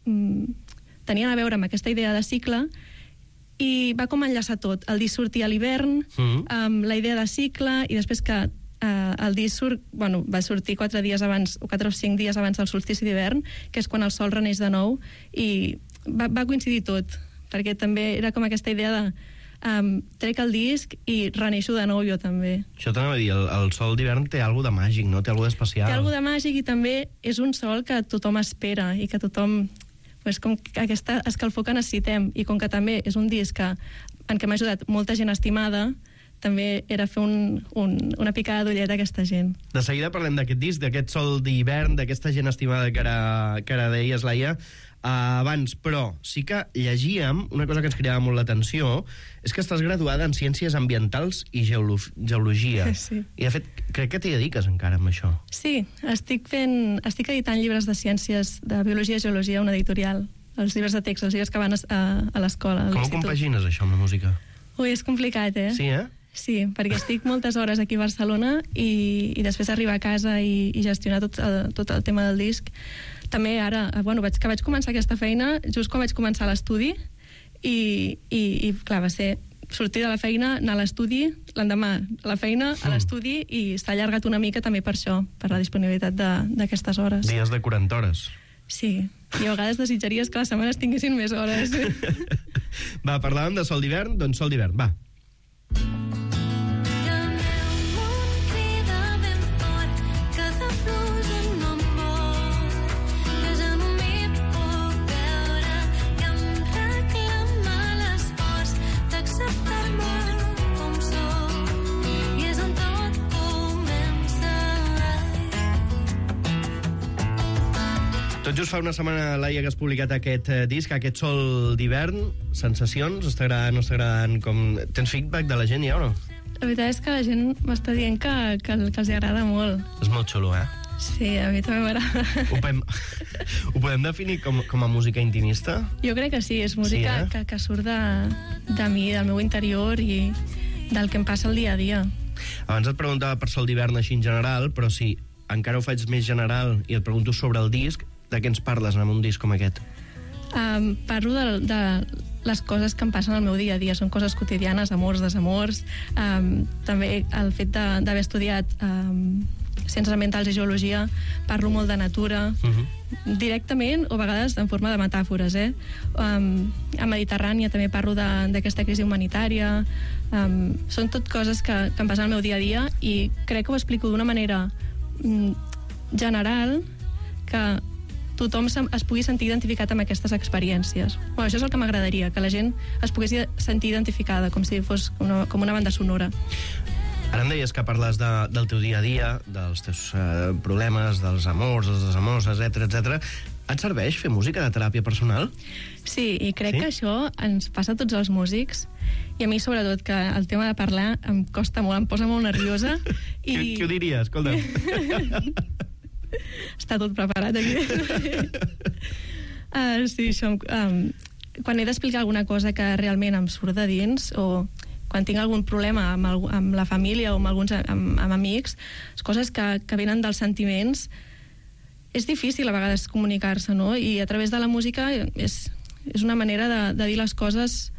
tenien a veure amb aquesta idea de cicle, i va com enllaçar tot. El disc sortia a l'hivern, amb la idea de cicle, i després que el disc va sortir 4 dies abans, o 4 o 5 dies abans del solstici d'hivern, que és quan el sol reneix de nou, i va coincidir tot, perquè també era com aquesta idea de trec el disc i reneixo de nou jo també. Això t'anava a dir, el sol d'hivern té alguna de màgic, no? Té alguna d'especial. Té alguna de màgic i també és un sol que tothom espera i que tothom... Pues, com que aquesta escalfor que necessitem i com que també és un disc en què m'ha ajudat molta gent estimada, també era fer una picada d'ullet a aquesta gent. De seguida parlem d'aquest disc, d'aquest sol d'hivern, d'aquesta gent estimada que ara deies, Laia. Abans, però, sí que llegíem una cosa que ens cridava molt l'atenció, és que estàs graduada en Ciències Ambientals i Geologia. Sí. I, de fet, crec que t'hi dediques encara amb això. Sí, estic editant llibres de ciències, de biologia i geologia, una editorial. Els llibres de text, els llibres que van a l'escola, a Com ho l'institut. compagines, això, amb la música? Ui, és complicat, eh? Sí, Sí, perquè estic moltes hores aquí a Barcelona i després arribar a casa i gestionar tot el tema del disc. També ara, vaig començar aquesta feina just quan vaig començar l'estudi i clar, va ser sortir de la feina, anar a l'estudi, l'endemà a la feina, a l'estudi, i s'ha allargat una mica també per això, per la disponibilitat d'aquestes hores. Dies de 40 hores. Sí, i a vegades desitjaries que les setmanes tinguessin més hores. Va, parlàvem de sol d'hivern, doncs sol d'hivern, va. Tot just fa una setmana, Laia, que has publicat aquest disc, aquest sol d'hivern. Sensacions? Està agradant, no està agradant? Tens feedback de la gent ja o no? La veritat és que la gent m'està dient que els agrada molt. És molt xulo, eh? Sí, a mi també m'agrada. Ho podem definir com a música intimista? Jo crec que sí, és música que surt de mi, del meu interior i del que em passa el dia a dia. Abans et preguntava per sol d'hivern així en general, però si encara ho faig més general i et pregunto sobre el disc, de què ens parles en un disc com aquest? Parlo de les coses que em passen al meu dia a dia. Són coses quotidianes, amors, desamors. També el fet d'haver estudiat Ciències Ambientals i Geologia, parlo molt de natura, directament o a vegades en forma de metàfores. A Mediterrània també parlo d'aquesta crisi humanitària. Són tot coses que em passen al meu dia a dia i crec que ho explico d'una manera general que tothom es pugui sentir identificat amb aquestes experiències. Això és el que m'agradaria, que la gent es pogués sentir identificada, com si fos com una banda sonora. Ara em deies que parles del teu dia a dia, dels teus problemes, dels amors, dels desamors, etc. Et serveix fer música de teràpia personal? Sí, i crec que això ens passa a tots els músics, i a mi sobretot, que el tema de parlar em costa molt, em posa molt nerviosa. Qui ho diria? Escolta. Està tot preparat aquí. Sí, això... quan he d'explicar alguna cosa que realment em surt de dins, o quan tinc algun problema amb la família o amb amics, coses que venen dels sentiments, és difícil a vegades comunicar-se, no? I a través de la música és una manera de dir les coses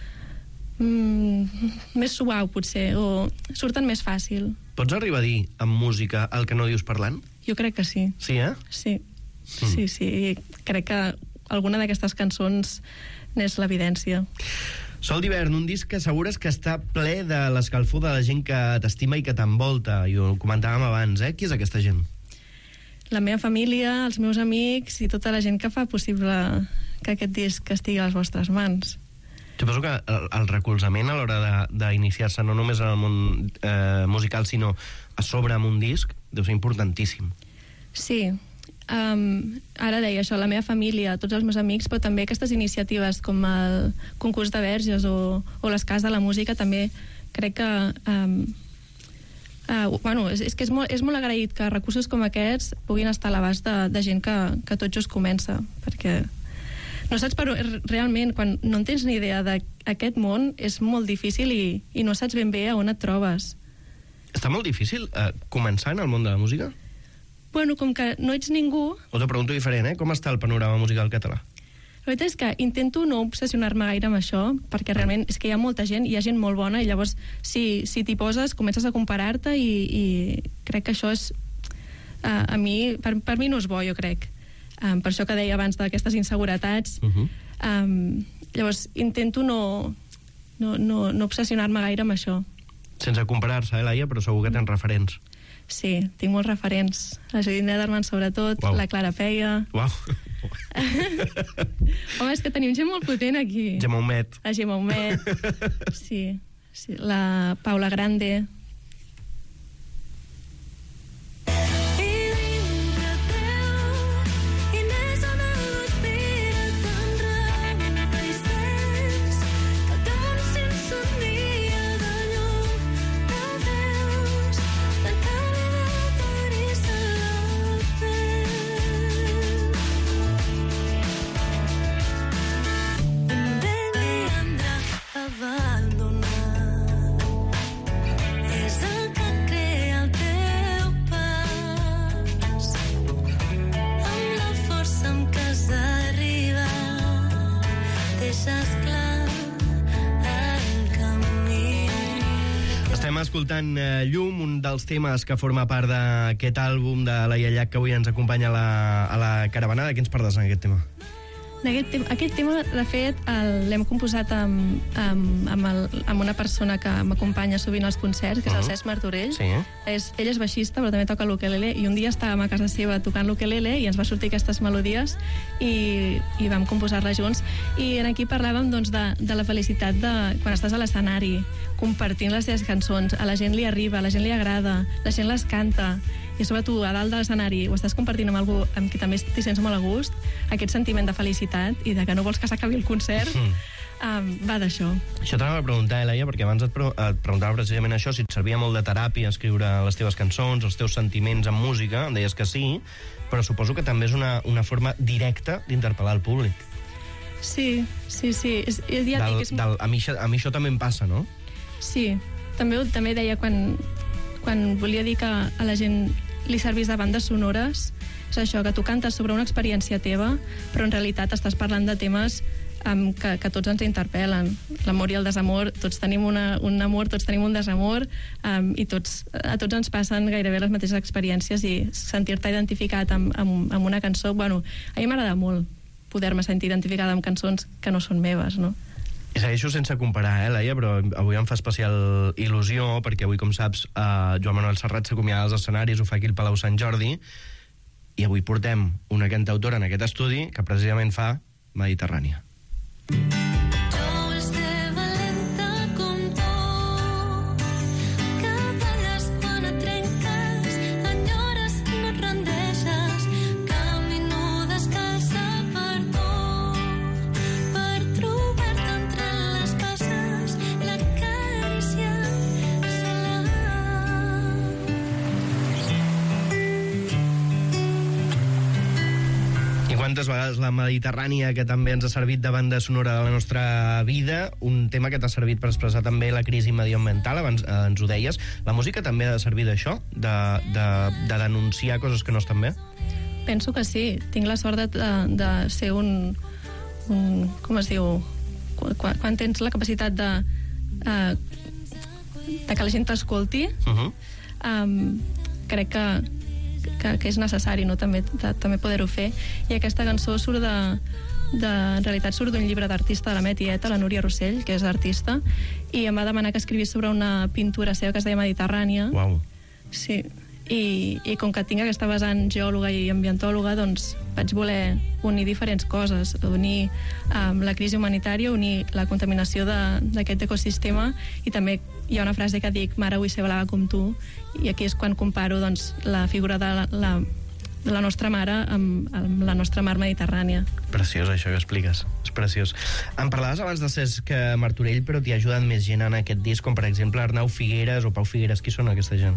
més suau, potser, o surten més fàcil. Pots arribar a dir amb música el que no dius parlant? Jo crec que sí. Sí, eh? Sí. Sí. Crec que alguna d'aquestes cançons n'és l'evidència. Sol d'hivern, un disc que assegures que està ple de l'escalfor de la gent que t'estima i que t'envolta. I ho comentàvem abans, eh? Qui és aquesta gent? La meva família, els meus amics i tota la gent que fa possible que aquest disc estigui a les vostres mans. Suposo que el recolzament a l'hora d'iniciar-se no només en el món musical, sinó a sobre amb un disc, deu ser importantíssim. Sí. Ara deia això, la meva família, tots els meus amics, però també aquestes iniciatives com el concurs de verges o les cases de la música, també crec que és que és molt agraït que recursos com aquests puguin estar a l'abast de gent que tot just comença, perquè no saps realment, quan no en tens ni idea d'aquest món, és molt difícil i no saps ben bé a on et trobes. Està molt difícil començar en el món de la música? Bueno, com que no ets ningú... O t'ho pregunto diferent, eh? Com està el panorama musical català? La veritat és que intento no obsessionar-me gaire amb això, perquè realment és que hi ha molta gent, hi ha gent molt bona, i llavors si t'hi poses, comences a comparar-te i crec que això és... per mi no és bo, jo crec. Per això que deia abans d'aquestes inseguretats. Llavors intento no no obsessionar-me gaire amb això. Sense comparar-se, Laia, però segur que tens referents. Sí, tinc molts referents. La Judith Nederman, sobretot, la Clara Peia. Uau. Home, és que tenim gent molt potent aquí. Gemma Humet. La Gemma Humet, sí. La Paula Grande. Escoltant Llum, un dels temes que forma part d'aquest àlbum de Laia Llach, que avui ens acompanya a la Caravanada. Què ens parles en aquest tema? Aquest tema, de fet, l'hem composat amb una persona que m'acompanya sovint als concerts, que és el Cesc Martorell. Sí. Ell és baixista, però també toca l'ukelele, i un dia estàvem a casa seva tocant l'ukelele i ens va sortir aquestes melodies i vam composar-les junts. I aquí parlàvem doncs, de la felicitat de quan estàs a l'escenari, compartint les teves cançons, a la gent li arriba, a la gent li agrada, la gent les canta, i a sobre tu, a dalt de l'escenari, ho estàs compartint amb algú amb qui també t'hi sents molt a gust, aquest sentiment de felicitat i de que no vols que s'acabi el concert, va d'això. Això t'anava a preguntar, Laia, perquè abans et preguntava precisament això, si et servia molt de teràpia escriure les teves cançons, els teus sentiments en música, em deies que sí, però suposo que també és una forma directa d'interpel·lar el públic. Sí. A mi això també em passa, no? Sí, també deia quan volia dir que a la gent li servís de bandes sonores, és això, que tu cantes sobre una experiència teva, però en realitat estàs parlant de temes que tots ens interpel·len. L'amor i el desamor, tots tenim un amor, tots tenim un desamor, i a tots ens passen gairebé les mateixes experiències, i sentir-te identificat amb una cançó, bueno, a mi m'agrada molt poder-me sentir identificada amb cançons que no són meves, no? I segueixo sense comparar, Laia, però avui em fa especial il·lusió, perquè avui, com saps, Joan Manuel Serrat s'acomiada dels escenaris, ho fa aquí al Palau Sant Jordi, i avui portem una cantautora en aquest estudi que precisament fa Mediterrània. Quantes vegades la Mediterrània, que també ens ha servit de banda sonora de la nostra vida, un tema que t'ha servit per expressar també la crisi mediambiental, abans ens ho deies. La música també ha de servir d'això, de denunciar coses que no estan bé? Penso que sí. Tinc la sort de ser un com es diu? Quan tens la capacitat de que la gent t'escolti, crec que és necessari, no? també poder-ho fer, i aquesta cançó surt en realitat surt d'un llibre d'artista de la meva tieta, la Núria Rossell, que és artista, i em va demanar que escrivís sobre una pintura seva que es deia Mediterrània. Uau. Sí, i com que tinc aquesta vessant geòloga i ambientòloga, doncs vaig voler unir diferents coses, unir la crisi humanitària, unir la contaminació d'aquest ecosistema, i també hi ha una frase que dic: mare, vull ser blava com tu, i aquí és quan comparo doncs, la figura de la nostra mare amb la nostra mar Mediterrània. Preciós, això que expliques. És preciós. Em parlaves abans de Cesc Martorell, però t'hi ha ajudat més gent en aquest disc, com per exemple Arnau Figueres o Pau Figueres. Qui són aquesta gent?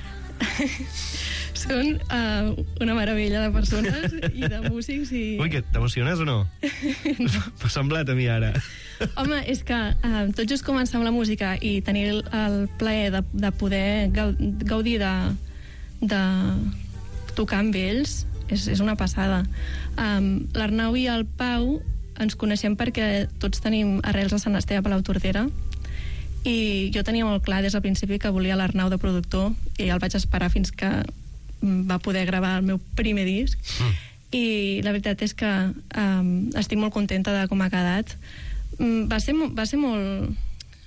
Són una meravella de persones i de músics i... Ui, que t'emociones o no? M'ha semblat a mi ara. Home, és que tot just començar amb la música i tenir el plaer de poder gaudir de tocar amb ells és una passada. L'Arnau i el Pau ens coneixem perquè tots tenim arrels a Sant Esteve a Palautordera, i jo tenia molt clar des del principi que volia l'Arnau de productor, i el vaig esperar fins que va poder gravar el meu primer disc, i la veritat és que estic molt contenta de com ha quedat. Va ser molt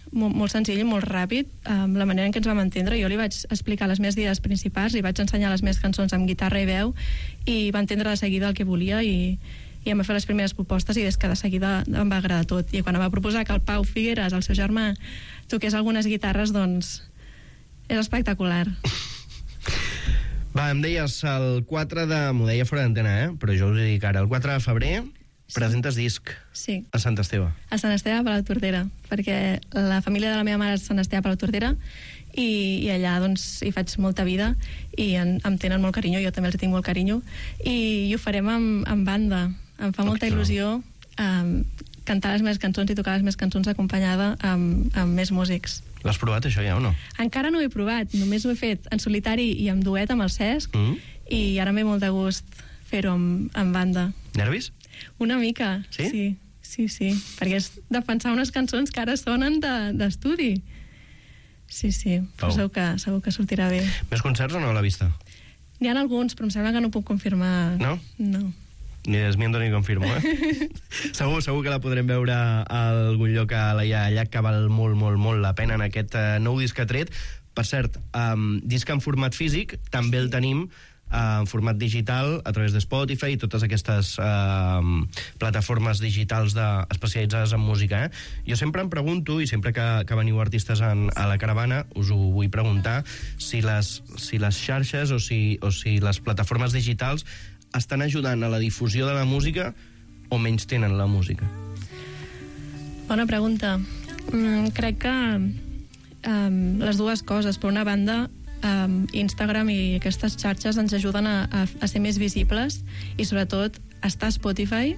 molt senzill i molt ràpid, la manera en què ens vam entendre. Jo li vaig explicar les meves idees principals, li vaig ensenyar les meves cançons amb guitarra i veu, i va entendre de seguida el que volia, i em va fer les primeres propostes, i des que de seguida em va agradar tot. I quan em va proposar que el Pau Figueres, el seu germà, toqués algunes guitarres, doncs és espectacular. Va, em deies el 4 de... M'ho deia fora d'antena, però jo us dic ara. El 4 de febrer presentes disc a Sant Esteve. A Sant Esteve, a Palautordera, perquè la família de la meva mare és Sant Esteve, a Palautordera, i allà doncs hi faig molta vida, i em tenen molt carinyo, jo també els tinc molt carinyo, i ho farem amb banda. Em fa molta il·lusió cantar les meves cançons i tocar les meves cançons acompanyada amb més músics. L'has provat, això, ja, o no? Encara no ho he provat, només ho he fet en solitari i en duet amb el Cesc, i ara m'he molt de gust fer-ho amb banda. Nervis? Una mica, sí, perquè és de pensar unes cançons que ara sonen d'estudi. Sí, però segur que sortirà bé. Més concerts o no a la vista? N'hi ha alguns, però em sembla que no puc confirmar. No? No. Ni desmiento ni confirmo, Segur que la podrem veure a algun lloc a Laia Llach, que val molt, molt, molt la pena en aquest nou disc que ha tret. Per cert, disc en format físic, també el tenim en format digital a través de Spotify i totes aquestes plataformes digitals especialitzades en música. Jo sempre em pregunto, i sempre que veniu artistes a la caravana, us ho vull preguntar, si les xarxes o si les plataformes digitals estan ajudant a la difusió de la música o menys tenen la música? Bona pregunta. Crec que les dues coses. Per una banda, Instagram i aquestes xarxes ens ajuden a ser més visibles, i sobretot estar a Spotify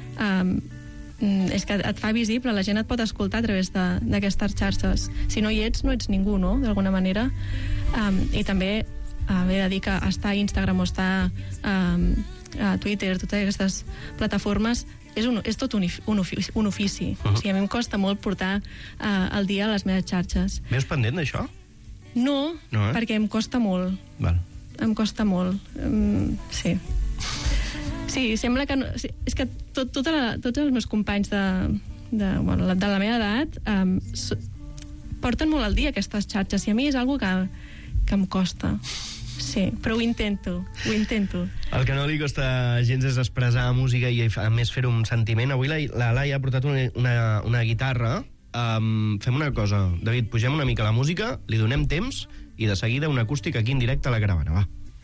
és que et fa visible, la gent et pot escoltar a través d'aquestes xarxes. Si no hi ets, no ets ningú, no?, d'alguna manera. I també he de dir que estar a Instagram o estar a Twitter, totes aquestes plataformes, és tot un ofici. O sigui, a mi em costa molt portar al dia les meves xarxes. Veus pendent d'això? No, perquè em costa molt. Val. Em costa molt. Sí. Sí, sembla que... És que tots els meus companys de la meva edat porten molt al dia aquestes xarxes, i a mi és una cosa que em costa. Sí, però ho intento. El que no li costa gens és expressar música i a més fer un sentiment. Avui la Laia ha portat una guitarra. Fem una cosa, David, pugem una mica la música, li donem temps i de seguida un acústic aquí en directe a la caravana, va.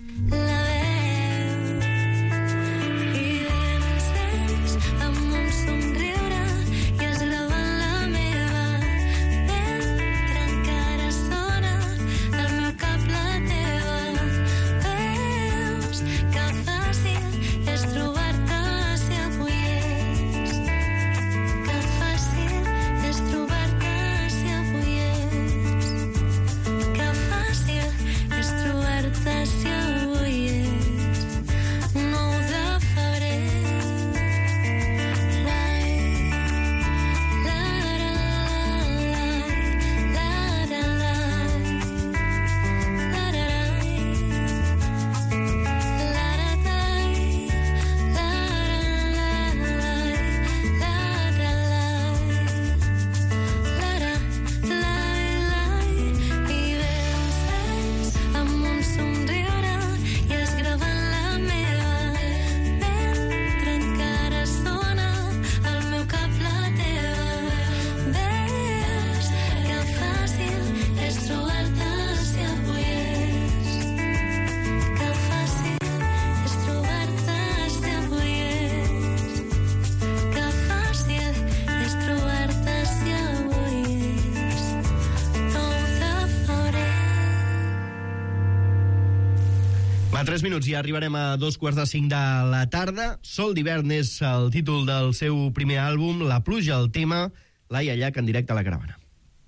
Va, 3 minuts, ja arribarem a 2:45 de la tarda. Sol d'hivern és el títol del seu primer àlbum, La pluja, el tema, Laia Llach en directe a la caravana.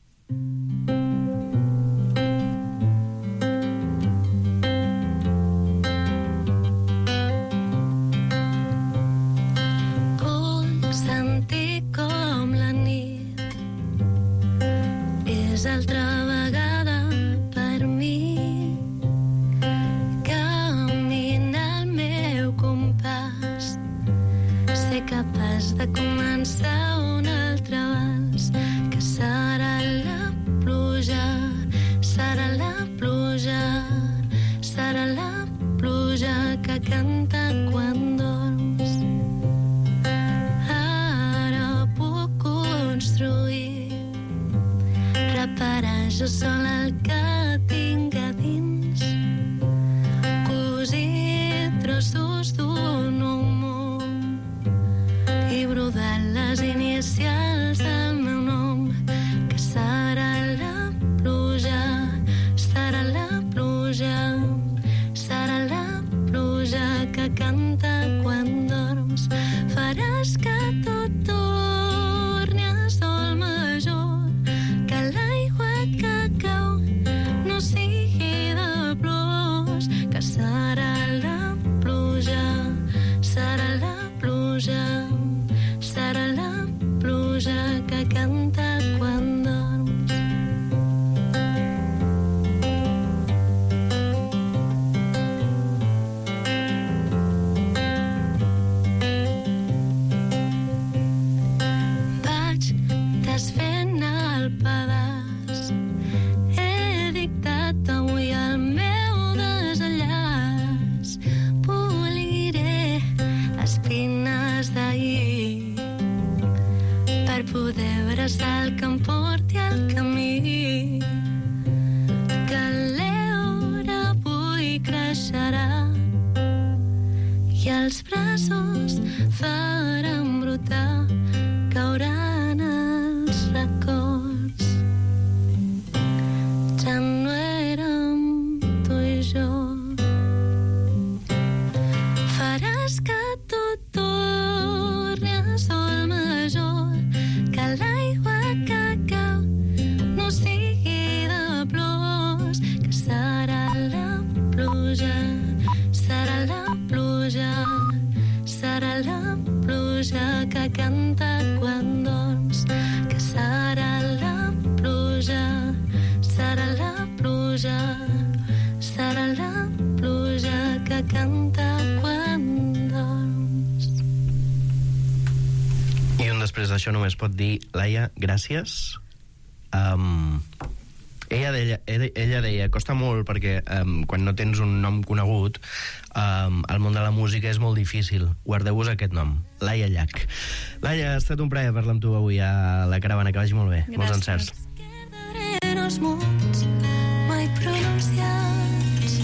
Vull sentir com la nit és altra vegada per mi. Capaç de començar un altre abans, que serà la jo sol el que tinc a dins. Cosir trossos d'un món i brodar les inicials del meu nom, que serà la pluja, serà la pluja, serà la pluja que canta quan dorms. Faràs que tot torni a sol major, que l'aigua que cau no sigui de plors, que serà la pluja, serà la pluja, serà la pluja que canta quan dorms. Vaig desfent el pedaç, he dictat avui el meu desenllaç, poliré espines d'ahir per poder abraçar el que em porti al camí, que l'heura avui creixerà i els braços faran brotar, cauran els records. Ja no érem tu i jo. Faràs que tot torni a sol major, que l'aigua que cau no sigui de plors, que serà la pluja, serà la pluja, serà la pluja que canta quan dorms, que serà la pluja, serà la pluja, serà la pluja que canta quan dorms. I un després d'això només pot dir, Laia, gràcies. Ella deia, costa molt perquè quan no tens un nom conegut, al món de la música és molt difícil. Guardeu-vos aquest nom, Laia Llach. Laia, ha estat un plaer parlar amb tu avui a la caravana, que vagi molt bé. Gràcies. Molts encerts. En els mots mai pronunciats,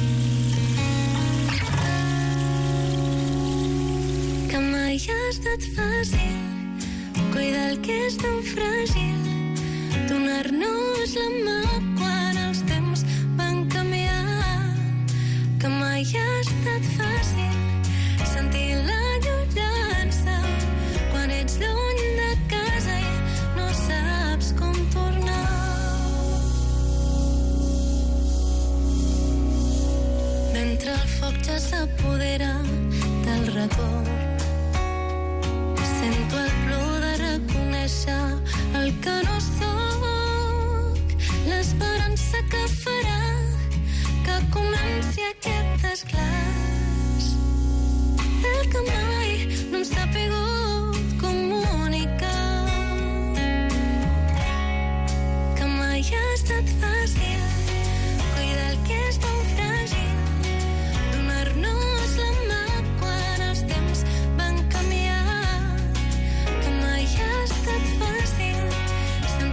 que mai ha estat fàcil cuidar el que és tan fràgil, donar-nos la mà quan els temps van canviar, que mai ha estat fàcil sentir la lloança quan ets lluny de casa i no saps com tornar. Mentre el foc ja s'apodera del record, sento el plor de reconèixer el que no soc, l'esperança que farà que comenci aquest desglaç, el que mai no em sapigut comunicar, que mai ha estat fàcil cuidar el que és tan fràgil, donar-nos la mà quan els temps van canviar, que mai ha estat fàcil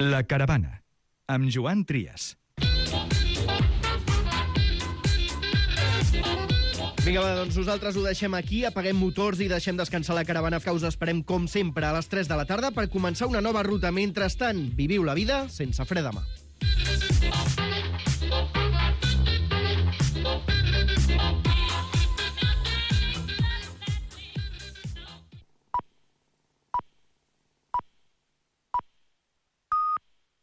La Caravana, amb Joan Trias. Vinga, va, doncs nosaltres ho deixem aquí, apaguem motors i deixem descansar la caravana, que us esperem, com sempre, a les 3 de la tarda per començar una nova ruta. Mentrestant, viviu la vida sense fre de mà.